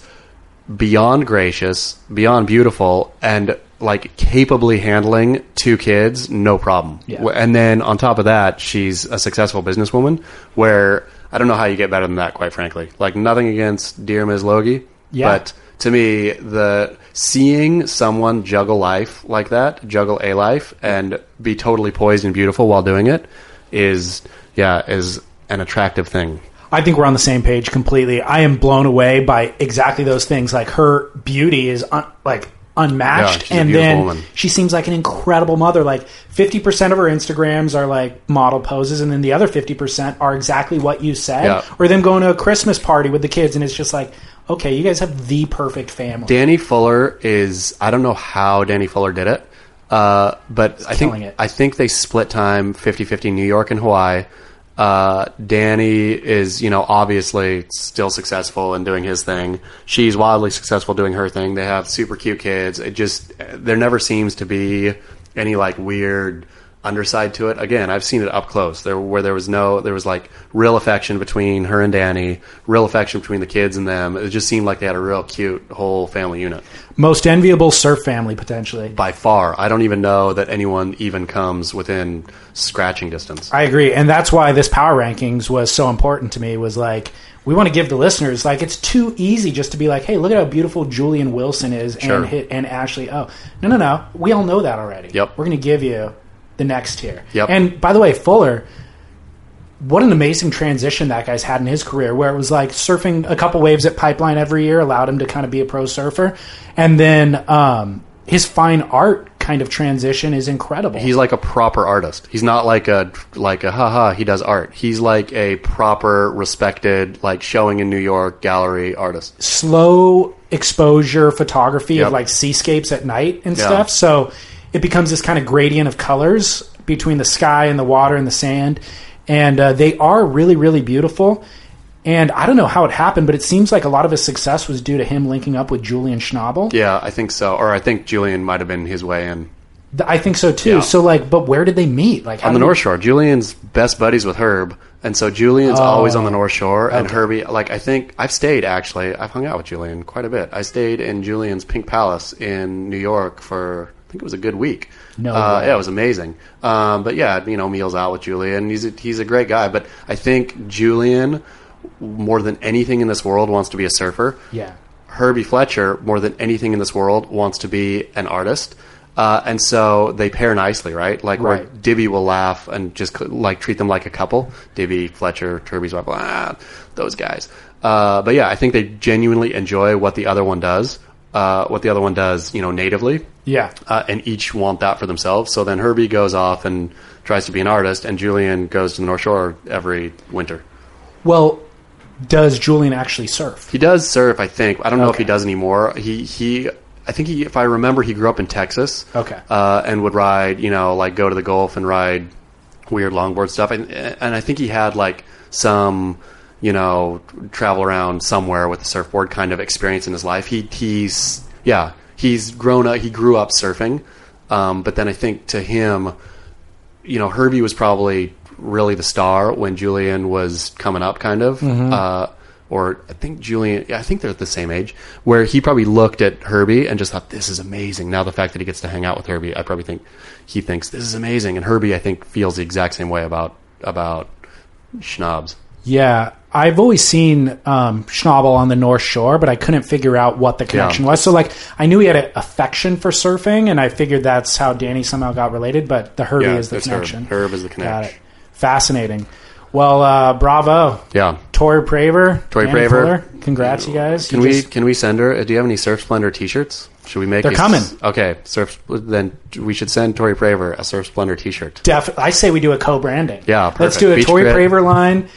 beyond gracious, beyond beautiful, and like capably handling two kids, no problem. Yeah. And then on top of that, she's a successful businesswoman where I don't know how you get better than that, quite frankly. Like, nothing against dear Miz Logie, yeah. but to me, the seeing someone juggle life like that, juggle a life, and be totally poised and beautiful while doing it is, yeah, is an attractive thing. I think we're on the same page completely. I am blown away by exactly those things. Like, her beauty is un- like unmatched, yeah, and then woman. She seems like an incredible mother. Like, fifty percent of her Instagrams are like model poses, and then the other fifty percent are exactly what you said, yeah. or them going to a Christmas party with the kids, and it's just like, okay, you guys have the perfect family. Danny Fuller is, I don't know how Danny Fuller did it, uh, but He's I think it. I think they split time fifty-fifty New York and Hawaii. Uh, Danny is, you know, obviously still successful and doing his thing. She's wildly successful doing her thing. They have super cute kids. It just, there never seems to be any like weird underside to it. Again, I've seen it up close there where there was no, there was like real affection between her and Danny, real affection between the kids and them. It just seemed like they had a real cute whole family unit. Most enviable surf family, potentially. By far. I don't even know that anyone even comes within scratching distance. I agree. And that's why this power rankings was so important to me, was like, we want to give the listeners, like, it's too easy just to be like, hey, look at how beautiful Julian Wilson is Sure. and hit, and Ashley O. No, no, no. We all know that already. Yep. We're going to give you the next tier. Yep. And by the way, Fuller, what an amazing transition that guy's had in his career, where it was like surfing a couple waves at Pipeline every year allowed him to kind of be a pro surfer. And then um, his fine art kind of transition is incredible. He's like a proper artist. He's not like a like a haha, he does art. He's like a proper, respected, like showing in New York gallery artist. Slow exposure photography Yep. of like seascapes at night and Yeah. stuff. So it becomes this kind of gradient of colors between the sky and the water and the sand. And uh, they are really, really beautiful. And I don't know how it happened, but it seems like a lot of his success was due to him linking up with Julian Schnabel. Yeah, I think so. Or I think Julian might have been his way in. Th- I think so too. Yeah. So like, but where did they meet? Like how On the did North they- Shore. Julian's best buddies with Herb. And so Julian's Oh. always on the North Shore. And Okay. Herbie, like, I think, I've stayed, actually. I've hung out with Julian quite a bit. I stayed in Julian's Pink Palace in New York for, I think it was a good week. No uh, way. Yeah, it was amazing. Um, but yeah, you know, meals out with Julian. He's a, he's a great guy. But I think Julian, more than anything in this world, wants to be a surfer. Yeah. Herbie Fletcher, more than anything in this world, wants to be an artist. Uh, and so they pair nicely, right? Like where Right. Dibby will laugh and just like treat them like a couple. Dibby, Fletcher, Herbie's wife, ah, those guys. Uh, but yeah, I think they genuinely enjoy what the other one does, uh, what the other one does, you know, natively. Yeah. Uh, and each want that for themselves. So then Herbie goes off and tries to be an artist, and Julian goes to the North Shore every winter. Well, does Julian actually surf? He does surf, I think. I don't know if Okay. he does anymore. He he. I think he, if I remember, he grew up in Texas. Okay. Uh, and would ride, you know, like go to the Gulf and ride weird longboard stuff. And and I think he had like some, you know, travel around somewhere with a surfboard kind of experience in his life. He he's yeah, he's grown up. He grew up surfing. Um, but then I think to him, you know, Herbie was probably really the star when Julian was coming up, kind of. Uh, or I think Julian, yeah, I think they're the same age, where he probably looked at Herbie and just thought, this is amazing. Now the fact that he gets to hang out with Herbie, I probably think he thinks this is amazing. And Herbie, I think, feels the exact same way about about Schnabs. Yeah, I've always seen um, Schnabel on the North Shore, but I couldn't figure out what the connection Yeah. was. So, like, I knew he had an affection for surfing, and I figured that's how Danny somehow got related, but the Herbie Yeah, is the that's connection. Herb. Herb is the Got connection. it. Fascinating. Well, uh, bravo. Yeah. Tori Praver. Tori Danny Praver. Fuller. Congrats, you guys. Can You we just- can we send her? Do you have any Surf Splendor T-shirts? Should we make? They're a- coming. Okay, Surf. Then we should send Tori Praver a Surf Splendor T-shirt. Def- I say we do a co-branding. Yeah, Let's perfect. do a Beach Tori Grit. Praver line.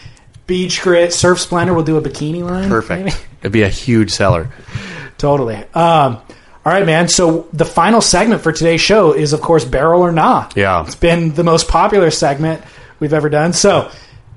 Beach Grit, Surf Splendor. We'll do a bikini line. Perfect. Maybe? It'd be a huge seller. Totally. Um, all right, man. So the final segment for today's show is, of course, Barrel or Nah. Yeah. It's been the most popular segment we've ever done. So,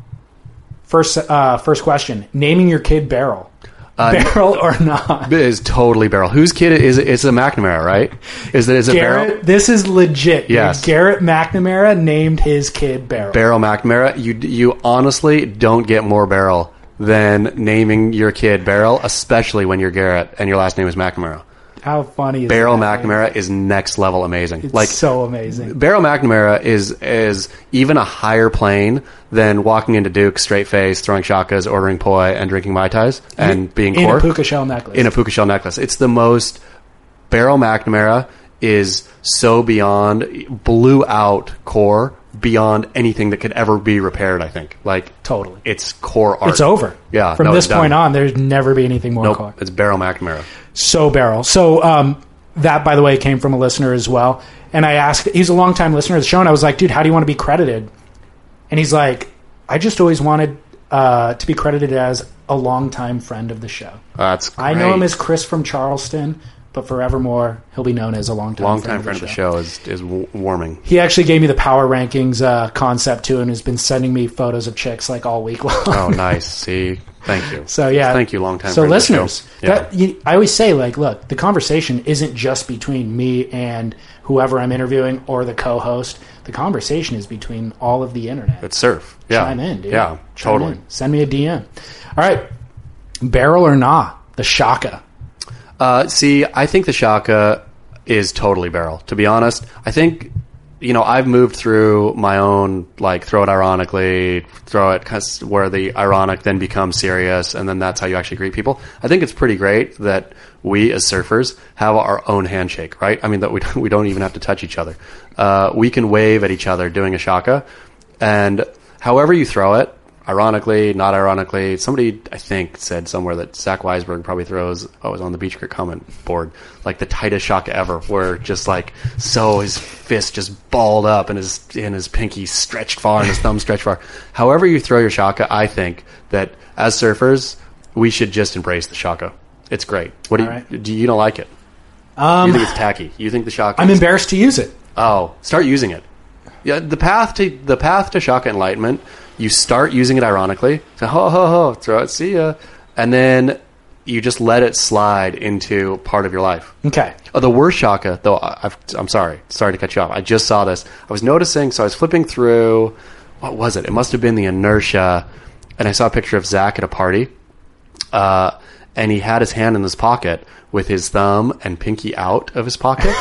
first, uh, first question: naming your kid Barrel. Uh, Barrel or Nah? It is totally Barrel. Whose kid is it? It's a McNamara, right? Is it? Is it Garrett, Barrel? this is legit. dude. Yes. Garrett McNamara named his kid Barrel. Barrel McNamara. You you honestly don't get more Barrel than naming your kid Barrel, especially when you're Garrett and your last name is McNamara. How funny is Barrel that? McNamara is next level amazing. It's like so amazing. Barrel McNamara is is even a higher plane than walking into Duke straight face, throwing shakas, ordering poi, and drinking mai tais and being in cork a puka shell necklace. in a puka shell necklace. It's the most. Barrel McNamara is so beyond blew out core beyond anything that could ever be repaired. I think like Totally. it's core art. It's over. Yeah, From no, this it's done. point on, there's never be anything more Nope, core. it's Barrel McNamara. So Barrel. So um, that, by the way, came from a listener as well. And I asked, he's a longtime listener of the show, and I was like, dude, how do you want to be credited? And he's like, I just always wanted uh, to be credited as a longtime friend of the show. That's great. I know him as Chris from Charleston, but forevermore, he'll be known as a longtime, longtime friend, friend of the show is is w- warming. He actually gave me the power rankings uh, concept too, and has been sending me photos of chicks like all week long. Oh, nice. See, thank you. So yeah, thank you, long time. So friend of the show. listeners, Yeah. that, you, I always say, like, look, the conversation isn't just between me and whoever I'm interviewing or the co-host. The conversation is between all of the internet. It's surf. Yeah. Chime in, dude. Yeah, Chime totally. in. Send me a D M. All right, Barrel or Nah? The Shaka. Uh, see, I think the Shaka is totally Barrel. To be honest, I think you know I've moved through my own like throw it ironically, throw it 'cause where the ironic then becomes serious, and then that's how you actually greet people. I think it's pretty great that we as surfers have our own handshake, right? I mean that we we don't even have to touch each other. Uh, we can wave at each other doing a Shaka, and however you throw it. Ironically, not ironically, somebody I think said somewhere that Zach Weisberg probably throws. Oh, it was on the Beach Grit comment board, like the tightest shaka ever, where just like so his fist just balled up and his and his pinky stretched far and his thumb stretched far. However you throw your shaka, I think that as surfers we should just embrace the shaka. It's great. What do you right. do? You don't like it? Um, you think it's tacky? You think the shaka? I'm is- embarrassed to use it. Oh, start using it. Yeah, the path to the path to shaka enlightenment. You start using it ironically. So ho ho ho, throw it, see ya, and then you just let it slide into part of your life. Okay. Oh, the worst shaka, though. I've, I'm sorry, sorry to cut you off. I just saw this. I was noticing. So I was flipping through. What was it? It must have been the inertia, and I saw a picture of Zach at a party, uh, and he had his hand in his pocket with his thumb and pinky out of his pocket,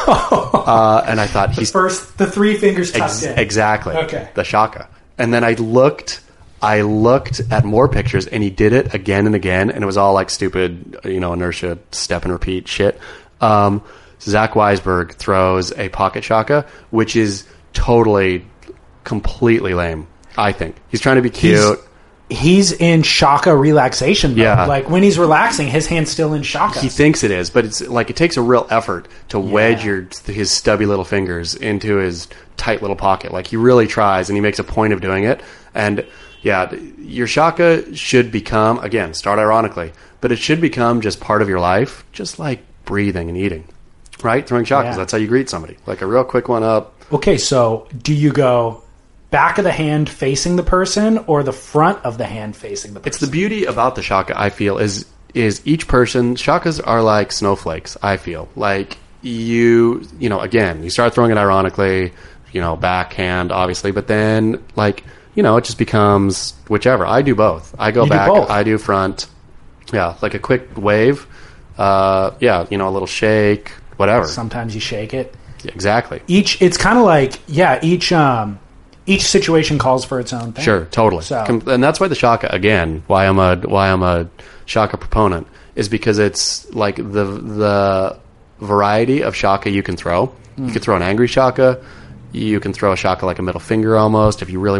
uh, and I thought he's First, the three fingers tucked Ex- in. exactly. Okay. The shaka. And then I looked I looked at more pictures and he did it again and again and it was all like stupid, you know, inertia, step and repeat shit. Um, Zach Weisberg throws a pocket shaka, which is totally, completely lame, I think. He's trying to be cute. He's, he's in shaka relaxation mode. Yeah. Like when he's relaxing, his hand's still in shaka. He thinks it is, but it's like it takes a real effort to wedge your his stubby little fingers into his tight little pocket. Like he really tries, and he makes a point of doing it. And yeah, your shaka should become, again, start ironically, but it should become just part of your life, just like breathing and eating, right? Throwing shakas, Yeah. that's how you greet somebody. Like a real quick one up. Okay, so do you go back of the hand facing the person or the front of the hand facing the person? It's the beauty about the shaka, I feel, is is each person, shakas are like snowflakes, I feel. Like you, you know, again, you start throwing it ironically, you know, backhand, obviously, but then, like, you know, it just becomes whichever. I do both. I go You do back, both. I do front. Yeah, like a quick wave. Uh, yeah, you know, a little shake, whatever. Sometimes you shake it. Yeah, exactly. Each, it's kind of like, yeah, each um, each situation calls for its own thing. Sure, totally. So- Com- and that's why the shaka, again, why I'm a why I'm a shaka proponent is because it's like the the variety of shaka you can throw. Mm. You can throw an angry shaka. You can throw a shaka like a middle finger almost if you really want to fuck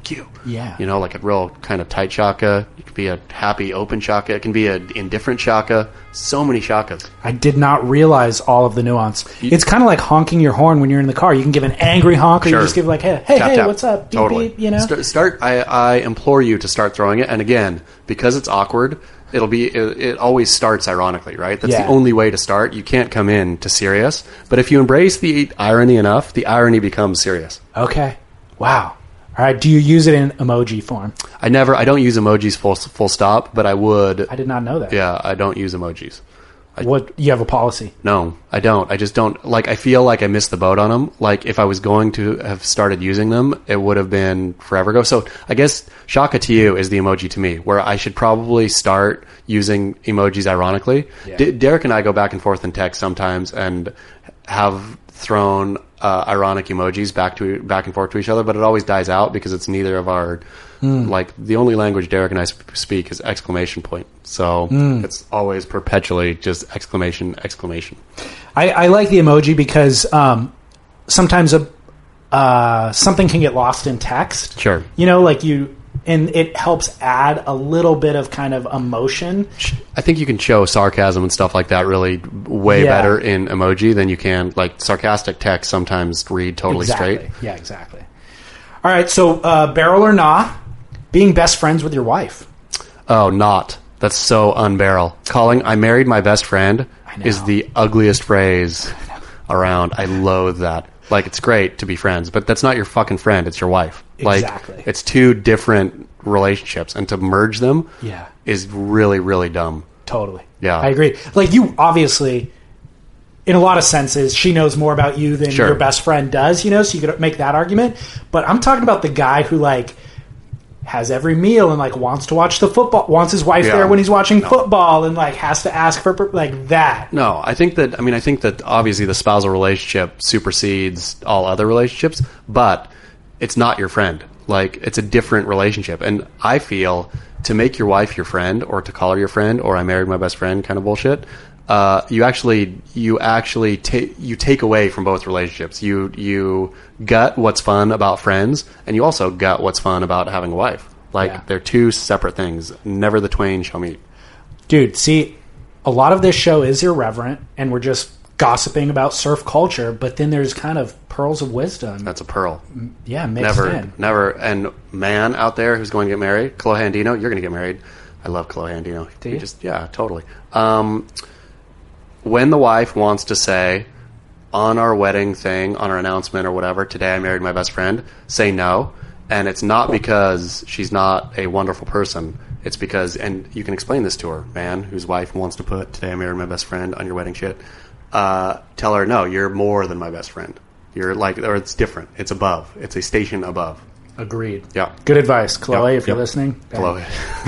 fuck you. Yeah. You know, like a real kind of tight shaka. It could be a happy open shaka. It can be an indifferent shaka. So many shakas. I did not realize all of the nuance. It's kind of like honking your horn when you're in the car. You can give an angry honk, or Sure. you just give like, hey, hey, Tap, hey, tap. what's up? Beep, Totally. beep, you know? Start, start I, I implore you to start throwing it. And again, because it's awkward, it'll be it, it always starts ironically, right? That's Yeah. the only way to start. You can't come in to serious. But if you embrace the irony enough, the irony becomes serious. Okay. Wow. All right. Do you use it in emoji form? I never I don't use emojis full full stop, but I would. I did not know that. Yeah, I don't use emojis. What, you have a policy? No, I don't. I just don't. Like, I feel like I missed the boat on them. Like, if I was going to have started using them, it would have been forever ago. So, I guess shaka to you is the emoji to me, where I should probably start using emojis ironically. Yeah. D- Derek and I go back and forth in text sometimes and have thrown uh, ironic emojis back to back and forth to each other, but it always dies out because it's neither of our like the only language Derek and I sp- speak is exclamation point. So it's always perpetually just exclamation exclamation. I, I like the emoji because um, sometimes a uh, something can get lost in text. Sure. You know, like you, and it helps add a little bit of kind of emotion. I think you can show sarcasm and stuff like that really way Yeah. better in emoji than you can like sarcastic text. Sometimes read totally Exactly. straight. Yeah, exactly. All right. So, uh, barrel or nah, being best friends with your wife. Oh, not. That's so unbarrel. Calling I married my best friend I know. is the ugliest phrase around. I loathe that. Like, it's great to be friends, but that's not your fucking friend. It's your wife. Like, Exactly. it's two different relationships, and to merge them Yeah. is really, really dumb. Totally. Yeah. I agree. Like, you obviously, in a lot of senses, she knows more about you than Sure. your best friend does, you know, so you could make that argument. But I'm talking about the guy who, like, has every meal and, like, wants to watch the football, wants his wife Yeah. there when he's watching No. football and, like, has to ask for, per- like, that. No, I think that, I mean, I think that obviously the spousal relationship supersedes all other relationships, but it's not your friend. Like, it's a different relationship. And I feel to make your wife your friend, or to call her your friend, or I married my best friend kind of bullshit, uh, you actually, you actually take, you take away from both relationships. You, you gut what's fun about friends, and you also gut what's fun about having a wife. Like, Yeah. they're two separate things. Never the twain shall meet. Dude, see, a lot of this show is irreverent and we're just gossiping about surf culture, but then there's kind of pearls of wisdom. That's a pearl. yeah, mixed Never, in. never. And man out there who's going to get married, Chloe Andino, you're going to get married. I love Chloe Andino. Do We you? Just yeah, totally. Um, when the wife wants to say on our wedding thing, on our announcement or whatever, today I married my best friend, say no. And it's not because she's not a wonderful person. It's because, and you can explain this to her, man, whose wife wants to put today I married my best friend on your wedding shit. Uh, tell her, no, you're more than my best friend. You're like, or it's different. It's above. It's a station above. Agreed. Yeah. Good advice, Chloe, Yep, if you're yep. listening. Chloe.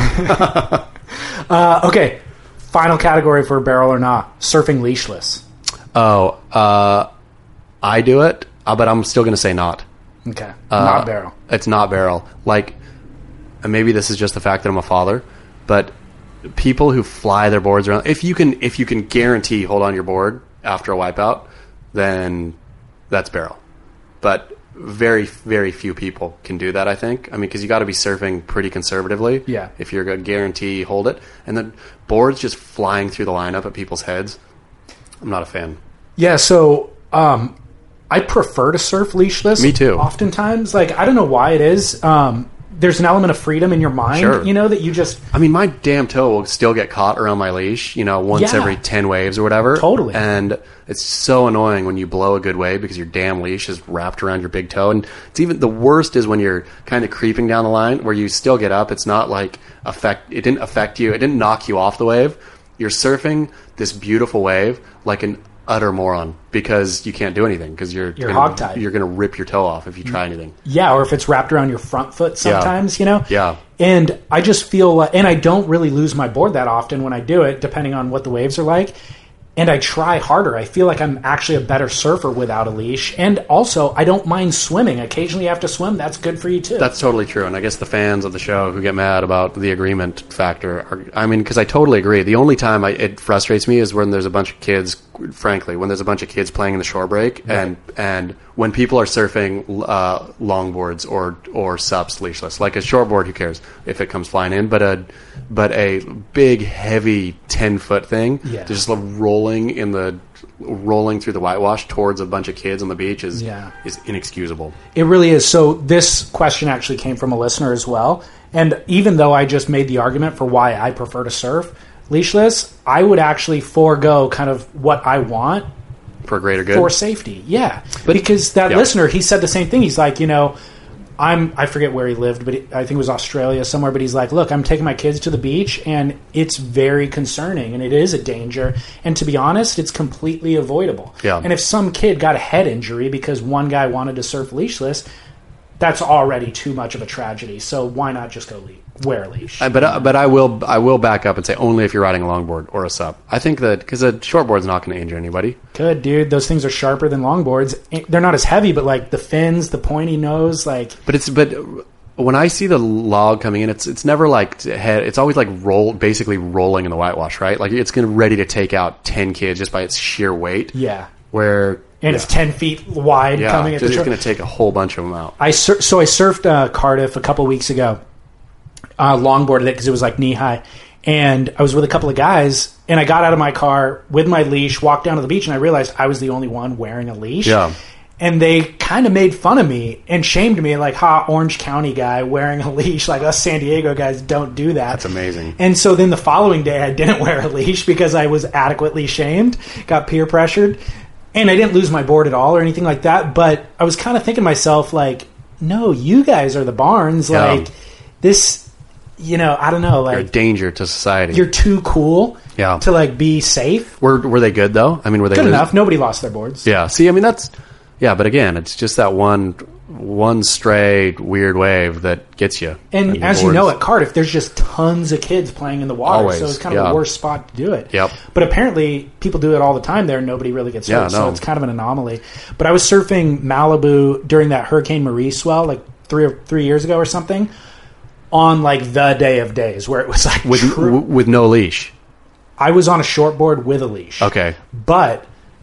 Uh, okay, final category for barrel or not, surfing leashless. Oh, uh, I do it, uh, but I'm still going to say not. Okay, Uh, not barrel. It's not barrel. Like, and maybe this is just the fact that I'm a father, but people who fly their boards around, if you can, if you can guarantee hold on your board after a wipeout, then that's barrel. But very, very few people can do that, I think. I mean, because you got to be surfing pretty conservatively. Yeah. If you're going to guarantee hold it. And then boards just flying through the lineup at people's heads. I'm not a fan. Yeah, so um, I prefer to surf leashless. Me too. Oftentimes, like, I don't know why it is. Um, there's an element of freedom in your mind, Sure. you know, that you just... I mean, my damn toe will still get caught around my leash, you know, once Yeah. every ten waves or whatever. Totally. And it's so annoying when you blow a good wave because your damn leash is wrapped around your big toe. And it's even the worst is when you're kind of creeping down the line where you still get up. It's not like affect, it didn't affect you. It didn't knock you off the wave. You're surfing this beautiful wave like an utter moron because you can't do anything because you're, You're gonna, hogtied. You're going to rip your toe off if you try anything. Yeah, or if it's wrapped around your front foot sometimes, you know? Yeah. And I just feel like, and I don't really lose my board that often when I do it, depending on what the waves are like. and I try harder. I feel like I'm actually a better surfer without a leash. And also, I don't mind swimming. Occasionally you have to swim. That's good for you, too. That's totally true. And I guess the fans of the show who get mad about the agreement factor are, I mean, because I totally agree. The only time I, it frustrates me is when there's a bunch of kids, frankly, when there's a bunch of kids playing in the shore break, right. and and when people are surfing uh, longboards or or sups leashless. Like a shortboard, who cares if it comes flying in? But a but a big, heavy ten foot thing, yeah. just rolling in the rolling through the whitewash towards a bunch of kids on the beach is yeah. is inexcusable. It really is. So this question actually came from a listener as well. And even though I just made the argument for why I prefer to surf leashless, I would actually forego kind of what I want for greater good, for safety. Yeah, but, because that yeah. listener, he said the same thing. He's like, you know, I'm I forget where he lived, but he, I think it was Australia somewhere. But he's like, look, I'm taking my kids to the beach, and it's very concerning, and it is a danger. And to be honest, it's completely avoidable. Yeah. And if some kid got a head injury because one guy wanted to surf leashless, that's already too much of a tragedy. So why not just go le- wear a leash? Uh, but uh, but I will I will back up and say only if you're riding a longboard or a sup. I think that because a shortboard's not going to injure anybody. Good, dude. Those things are sharper than longboards. They're not as heavy, but like the fins, the pointy nose, like. But it's but when I see the log coming in, it's it's never like head. It's always like roll, basically rolling in the whitewash, right? Like it's going to ready to take out ten kids just by its sheer weight. Yeah. Where. And yeah. it's ten feet wide yeah, coming at the it's shore. going to take a whole bunch of them out. I sur- so I surfed uh, Cardiff a couple weeks ago. Uh, longboarded it because it was like knee high, and I was with a couple of guys. And I got out of my car with my leash, walked down to the beach, and I realized I was the only one wearing a leash. Yeah. And they kind of made fun of me and shamed me, like, ha, Orange County guy wearing a leash. Like, us San Diego guys don't do that. That's amazing. And so then the following day, I didn't wear a leash because I was adequately shamed, got peer pressured. And I didn't lose my board at all or anything like that. But I was kind of thinking to myself, like, no, you guys are the Barnes. Yeah. Like, this, you know, I don't know. Like, you're a danger to society. You're too cool yeah. to, like, be safe. Were were they good, though? I mean, were they good lose- enough? Nobody lost their boards. Yeah. See, I mean, that's... Yeah, but again, it's just that one one stray weird wave that gets you. And, and as you know, at Cardiff, there's just tons of kids playing in the water, Always, so it's kind of yeah. the worst spot to do it. Yep. But apparently, people do it all the time there, and nobody really gets hurt, Yeah, no. so it's kind of an anomaly. But I was surfing Malibu during that Hurricane Marie swell, like three or three years ago or something, on like the day of days, where it was like with true- w- with no leash. I was on a shortboard with a leash. Okay. But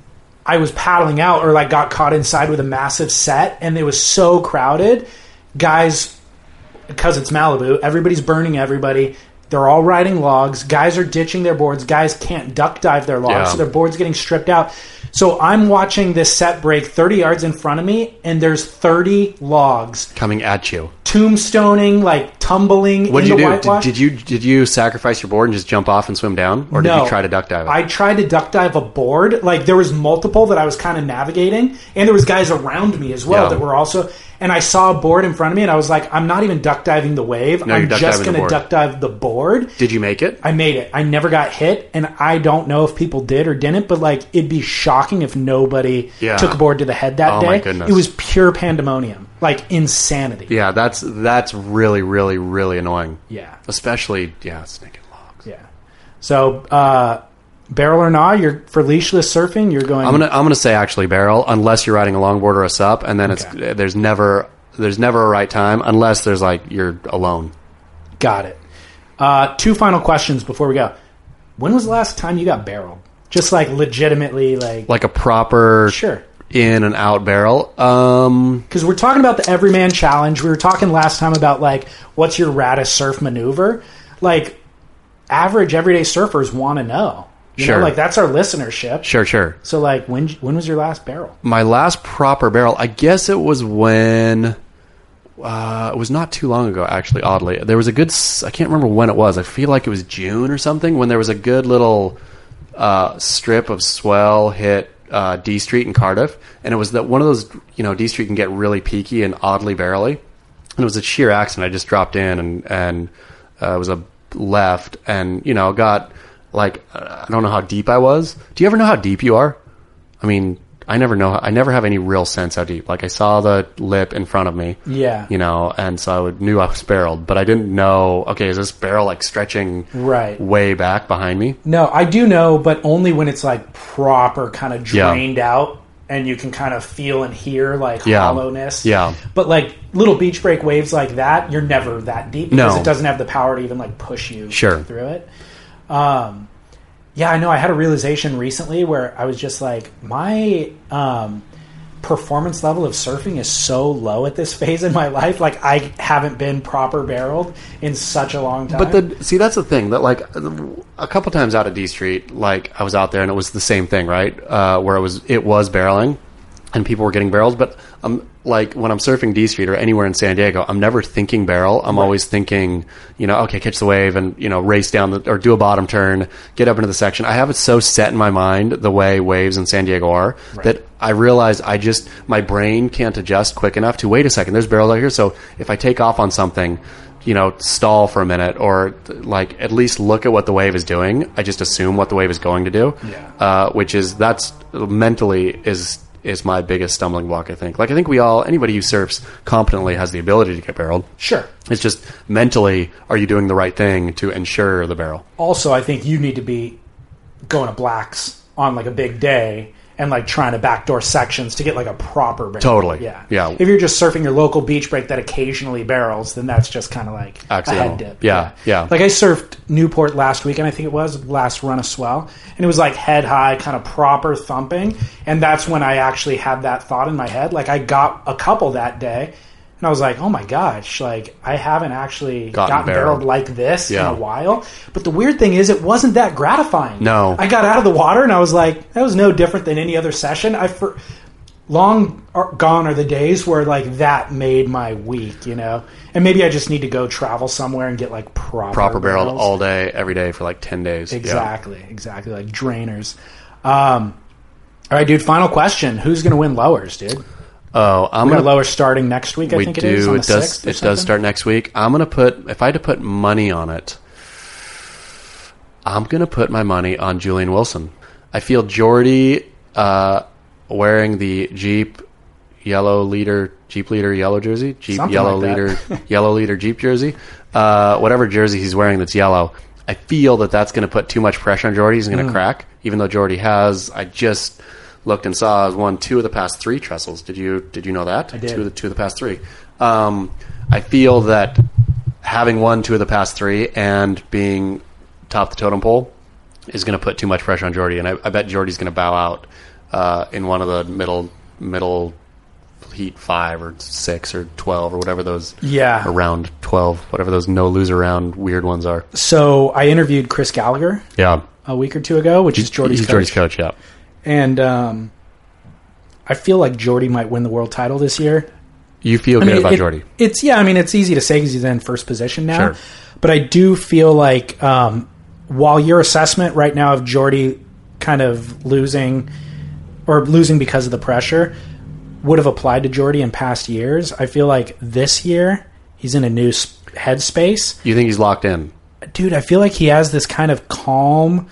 I was paddling out or like got caught inside with a massive set, and it was so crowded. Guys, because it's Malibu, everybody's burning everybody. They're all riding logs. Guys are ditching their boards. Guys can't duck dive their logs, Yeah. so their board's getting stripped out. So I'm watching this set break thirty yards in front of me, and there's thirty logs Coming at you. tombstoning, like tumbling What in did you the do? whitewash. Did, did you did you sacrifice your board and just jump off and swim down, or did No. you try to duck dive it? I tried to duck dive a board. Like there was multiple that I was kind of navigating, and there was guys around me as well Yeah. that were also. And I saw a board in front of me, and I was like, I'm not even duck diving the wave. No, you're I'm duck just diving the going to board. duck dive the board. Did you make it? I made it. I never got hit, and I don't know if people did or didn't, but like it'd be shocking if nobody Yeah. took a board to the head that Oh, day. my goodness. It was pure pandemonium, like insanity. Yeah, that's that's really really really annoying. Yeah. Especially yeah, snaking logs. Yeah. So, uh, barrel or not, you're for leashless surfing. You're going. I'm gonna I'm gonna say actually barrel unless you're riding a longboard or a sup, and then Okay. it's there's never there's never a right time unless there's like you're alone. Got it. Uh, two final questions before we go. When was the last time you got barreled? Just like legitimately, like Like a proper sure. in and out barrel. Um, Because we're talking about the Everyman Challenge. We were talking last time about like what's your raddest surf maneuver. Like average everyday surfers want to know. You Sure. know, like that's our listenership. sure, sure. So like when when was your last barrel? My last proper barrel, I guess it was when uh, it was not too long ago. Actually, oddly, there was a good. s- I can't remember when it was. I feel like it was June or something when there was a good little uh, strip of swell hit uh, D Street in Cardiff, and it was that one of those. You know, D Street can get really peaky and oddly barrely, and it was a sheer accident. I just dropped in and and uh, it was a left, and you know got like I don't know how deep I was. Do you ever know how deep you are? I mean. I never know. I never have any real sense how deep. Like I saw the lip in front of me. Yeah. You know, and so I would, knew I was barreled, but I didn't know. Okay, is this barrel like stretching right way back behind me? No, I do know, but only when it's like proper kind of drained yeah. out, and you can kind of feel and hear like yeah. hollowness. Yeah. But like little beach break waves like that, you're never that deep because no. it doesn't have the power to even like push you sure. through it. Um. Yeah, I know. I had a realization recently where I was just like, my um, performance level of surfing is so low at this phase in my life. Like, I haven't been proper barreled in such a long time. But the see, that's the thing that like a couple times out of D Street, like I was out there and it was the same thing, right? Uh, where it was it was barreling, and people were getting barrels. But um, like when I'm surfing D Street or anywhere in San Diego, I'm never thinking barrel. I'm right. always thinking, you know, okay, catch the wave and, you know, race down the, or do a bottom turn, get up into the section. I have it so set in my mind the way waves in San Diego are right. that I realize I just, my brain can't adjust quick enough to wait a second. There's barrels out here. So if I take off on something, you know, stall for a minute or like at least look at what the wave is doing. I just assume what the wave is going to do, yeah. uh, which is, that's mentally is, is my biggest stumbling block, I think. Like, I think we all, anybody who surfs competently has the ability to get barreled. Sure. It's just mentally, are you doing the right thing to ensure the barrel? Also, I think you need to be going to blacks on like a big day and like trying to backdoor sections to get like a proper barrel. Totally. Yeah. Yeah. If you're just surfing your local beach break that occasionally barrels, then that's just kind of like accidental. a head dip. Yeah, yeah. Yeah. Like I surfed Newport last weekend, I think it was, last run of swell. And it was like head high, kind of proper thumping. And that's when I actually had that thought in my head. Like I got a couple that day. And I was like, oh my gosh, like I haven't actually gotten, gotten barreled. barreled like this yeah. in a while. But the weird thing is it wasn't that gratifying. No. I got out of the water and I was like, that was no different than any other session. I for long are, gone are the days where like that made my week, you know? And maybe I just need to go travel somewhere and get like proper Proper barreled barrels. all day, every day for like ten days. Exactly, yeah. exactly. Like drainers. Um, all right, dude, final question. Who's going to win lowers, dude? Oh, I'm we gonna got lower starting next week. I we think it do. is. On it the does. sixth or It something? does start next week. I'm gonna put. If I had to put money on it, I'm gonna put my money on Julian Wilson. I feel Jordy uh, wearing the Jeep yellow leader, Jeep leader yellow jersey, Jeep Something yellow like leader, yellow leader Jeep jersey, uh, whatever jersey he's wearing that's yellow. I feel that that's going to put too much pressure on Jordy. He's going to mm. crack, even though Jordy has. I just looked and saw has won two of the past three trestles. Did you did you know that? I did. Two of the two of the past three. Um, I feel that having won two of the past three and being top the totem pole is going to put too much pressure on Jordy, and I, I bet Jordy's going to bow out uh, in one of the middle middle heat five or six or twelve or whatever those yeah around twelve, whatever those no loser round weird ones are. So I interviewed Chris Gallagher. Yeah. A week or two ago, which is Jordy's He's coach. Jordy's coach, yeah. And um, I feel like Jordy might win the world title this year. You feel I good mean, about it, Jordy? It's yeah. I mean, it's easy to say because he's in first position now. Sure. But I do feel like um, while your assessment right now of Jordy kind of losing or losing because of the pressure would have applied to Jordy in past years, I feel like this year he's in a new headspace. You think he's locked in? Dude, I feel like he has this kind of calm,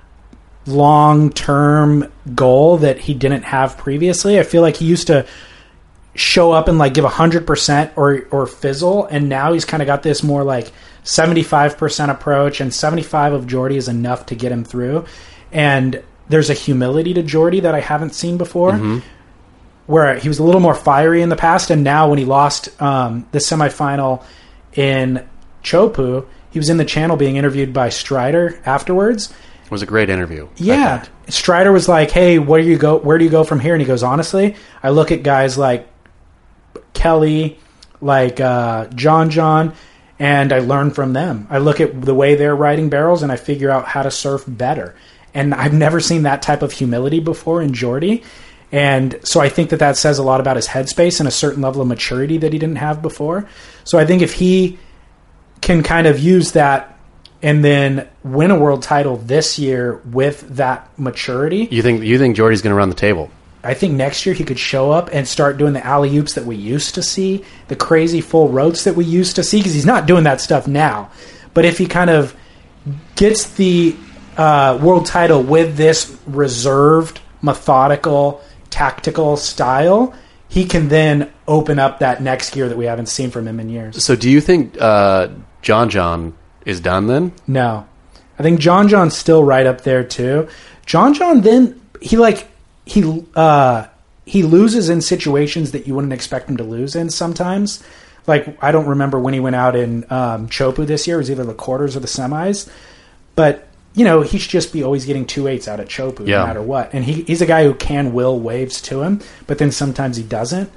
long-term goal that he didn't have previously. I feel like he used to show up and like give one hundred percent or or fizzle, and now he's kind of got this more like seventy-five percent approach, and seventy-five of Jordy is enough to get him through. And there's a humility to Jordy that I haven't seen before, mm-hmm. where he was a little more fiery in the past, and now when he lost um, the semifinal in Chopu, he was in the channel being interviewed by Strider afterwards. It was a great interview. Yeah. Strider was like, hey, where do you go where do you go from here? And he goes, honestly, I look at guys like Kelly, like uh, John John, and I learn from them. I look at the way they're riding barrels and I figure out how to surf better. And I've never seen that type of humility before in Jordy. And so I think that that says a lot about his headspace and a certain level of maturity that he didn't have before. So I think if he can kind of use that and then win a world title this year with that maturity. You think you think Jordy's going to run the table? I think next year he could show up and start doing the alley-oops that we used to see, the crazy full roats that we used to see, because he's not doing that stuff now. But if he kind of gets the uh, world title with this reserved, methodical, tactical style, he can then open up that next gear that we haven't seen from him in years. So do you think uh, John John is done then? No. I think John John's still right up there too. John John then, he like, he uh, he loses in situations that you wouldn't expect him to lose in sometimes. Like, I don't remember when he went out in um, Chopu this year. It was either the quarters or the semis. But, you know, he should just be always getting two eights out at Chopu yeah. no matter what. And he, he's a guy who can will waves to him, but then sometimes he doesn't.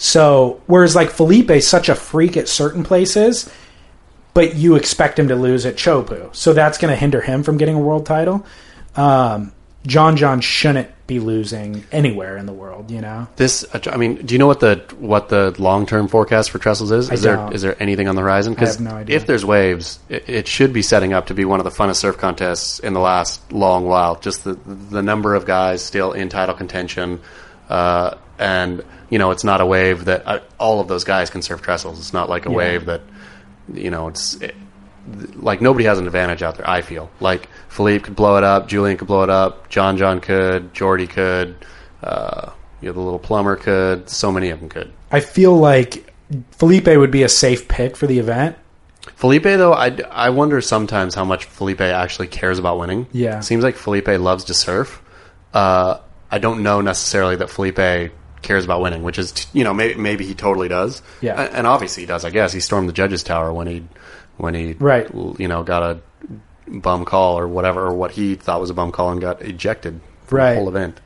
So, whereas like Felipe's such a freak at certain places, but you expect him to lose at Chopu. So that's going to hinder him from getting a world title. Um, John John shouldn't be losing anywhere in the world, you know? This, I mean, do you know what the what the long term forecast for Trestles is? Is I there don't. is there anything on the horizon? I have no idea. If there's waves, it, it should be setting up to be one of the funnest surf contests in the last long while. Just the the number of guys still in title contention, uh, and you know, it's not a wave that uh, all of those guys can surf Trestles. It's not like a Yeah. wave that, you know, it's. It, like nobody has an advantage out there. I feel like Philippe could blow it up, Julian could blow it up, John John could, Jordy could, uh, you know, the little plumber could. So many of them could. I feel like Felipe would be a safe pick for the event. Felipe though, I, I wonder sometimes how much Felipe actually cares about winning. Yeah. It seems like Felipe loves to surf. Uh, I don't know necessarily that Felipe cares about winning, which is, you know, maybe, maybe he totally does. Yeah. And obviously he does. I guess he stormed the judges' tower when he. When he, Right. you know, got a bum call or whatever, or what he thought was a bum call and got ejected from Right. the whole event.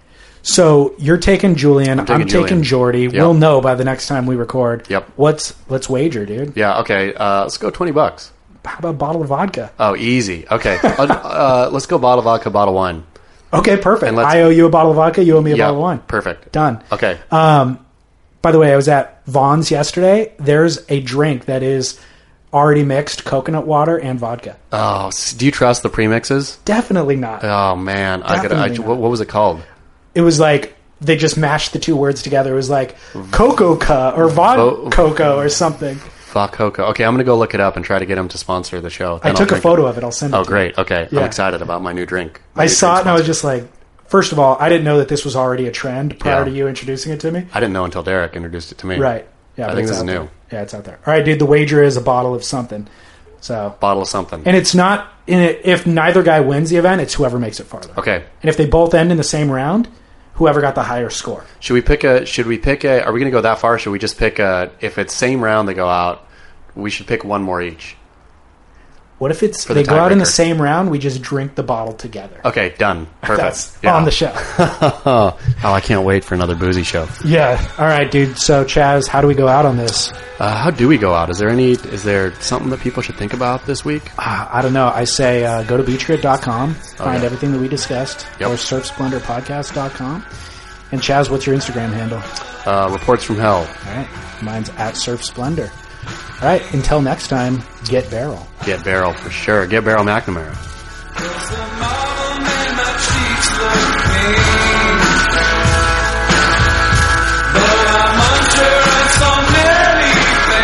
So you're taking Julian. I'm taking taking, Julian. Jordy. Yep. We'll know by the next time we record. Yep. What's let's wager, dude. Yeah. Okay. Uh, let's go twenty bucks. How about a bottle of vodka? Oh, easy. Okay. uh, uh, let's go bottle of vodka, bottle of wine. Okay, perfect. And let's- I owe you a bottle of vodka. You owe me a Yeah. bottle of wine. Perfect. Done. Okay. Um, by the way, I was at Vaughn's yesterday. There's a drink that is already mixed coconut water and vodka. Oh, s- do you trust the premixes? Definitely not. Oh man, I got. I, Definitely what, not. what was it called? It was like they just mashed the two words together. It was like cocoa ca or Vo- vodka or something. Fuck Coco. Okay, I'm gonna go look it up and try to get him to sponsor the show. I Then I'll took a drink photo of it. I'll send it. Oh, to great. Okay, Yeah. I'm excited about my new drink. My I new saw drink it and I was sponsor. just like, first of all, I didn't know that this was already a trend prior Yeah. to you introducing it to me. I didn't know until Derek introduced it to me. Right. Yeah, I but think it's this is out new. there. Yeah, it's out there. All right, dude. The wager is a bottle of something. So, Bottle of something. and it's not in it, if neither guy wins the event, it's whoever makes it farther. Okay. And if they both end in the same round, whoever got the higher score. Should we pick a? Should we pick a? Are we going to go that far? Or should we just pick a? If it's same round, they go out. We should pick one more each. What if it's For the they go out in the tiebreaker. same round? We just drink the bottle together. Okay, done. Perfect. That's Yeah. on the show. oh, I can't wait for another boozy show. Yeah. All right, dude. So, Chaz, how do we go out on this? Uh, how do we go out? Is there any? Is there something that people should think about this week? Uh, I don't know. I say uh, go to beach grit dot com, find Okay. everything that we discussed, Yep. or surf splendor podcast dot com. And Chaz, what's your Instagram handle? Uh, reports from hell. All right. Mine's at Surf Splendor. All right. Until next time, get barrel. Get Barrel for sure. Get Barrel McNamara. Cause the mom and my cheeks look mean. But I'm unsure on so many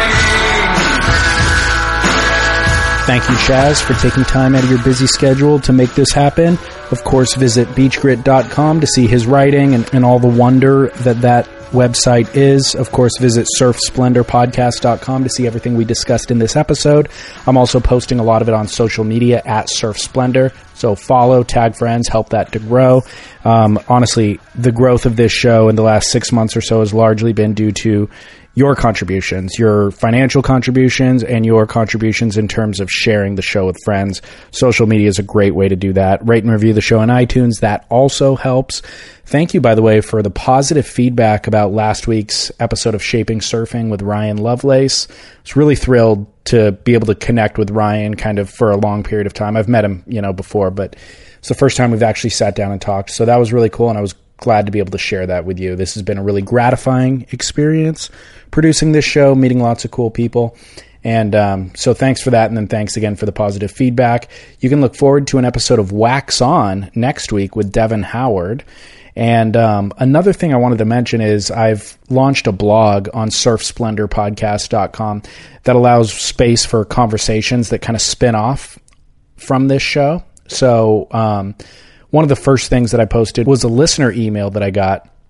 things. Thank you, Chaz, for taking time out of your busy schedule to make this happen. Of course, visit beach grit dot com to see his writing and, and all the wonder that that website is. Of course, visit surf splendor podcast dot com to see everything we discussed in this episode. I'm also posting a lot of it on social media at Surf Splendor. So follow, tag friends, help that to grow. Um, honestly, the growth of this show in the last six months or so has largely been due to your contributions, your financial contributions, and your contributions in terms of sharing the show with friends. Social media is a great way to do that. Rate and review the show on iTunes. That also helps. Thank you, by the way, for the positive feedback about last week's episode of Shaping Surfing with Ryan Lovelace. I was really thrilled to be able to connect with Ryan kind of for a long period of time. I've met him, you know, before, but it's the first time we've actually sat down and talked. So that was really cool, and I was glad to be able to share that with you. This has been a really gratifying experience producing this show, meeting lots of cool people. And um, so thanks for that. And then thanks again for the positive feedback. You can look forward to an episode of Wax On next week with Devin Howard. And um, another thing I wanted to mention is I've launched a blog on surf splendor podcast dot com that allows space for conversations that kind of spin off from this show. So um, one of the first things that I posted was a listener email that I got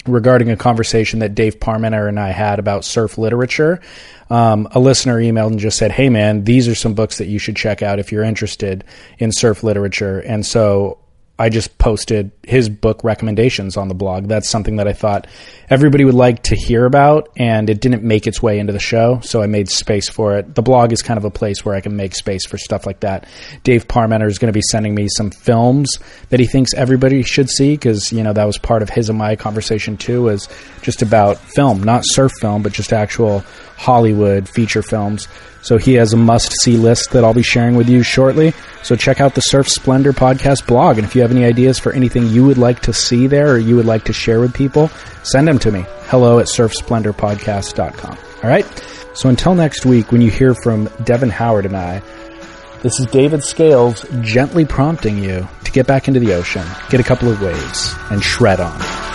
regarding a conversation that Dave Parmenter and I had about surf literature. Um, a listener emailed and just said, hey man, these are some books that you should check out if you're interested in surf literature. And so I just posted his book recommendations on the blog. That's something that I thought everybody would like to hear about, and it didn't make its way into the show, so I made space for it. The blog is kind of a place where I can make space for stuff like that. Dave Parmenter is going to be sending me some films that he thinks everybody should see, because, you know, that was part of his and my conversation too, was just about film, not surf film, but just actual Hollywood feature films. So he has a must-see list that I'll be sharing with you shortly. So check out the Surf Splendor podcast blog. And if you have any ideas for anything you would like to see there or you would like to share with people, send them to me. Hello at surf splendor podcast dot com. All right? So until next week, when you hear from Devin Howard and I, this is David Scales gently prompting you to get back into the ocean, get a couple of waves, and shred on.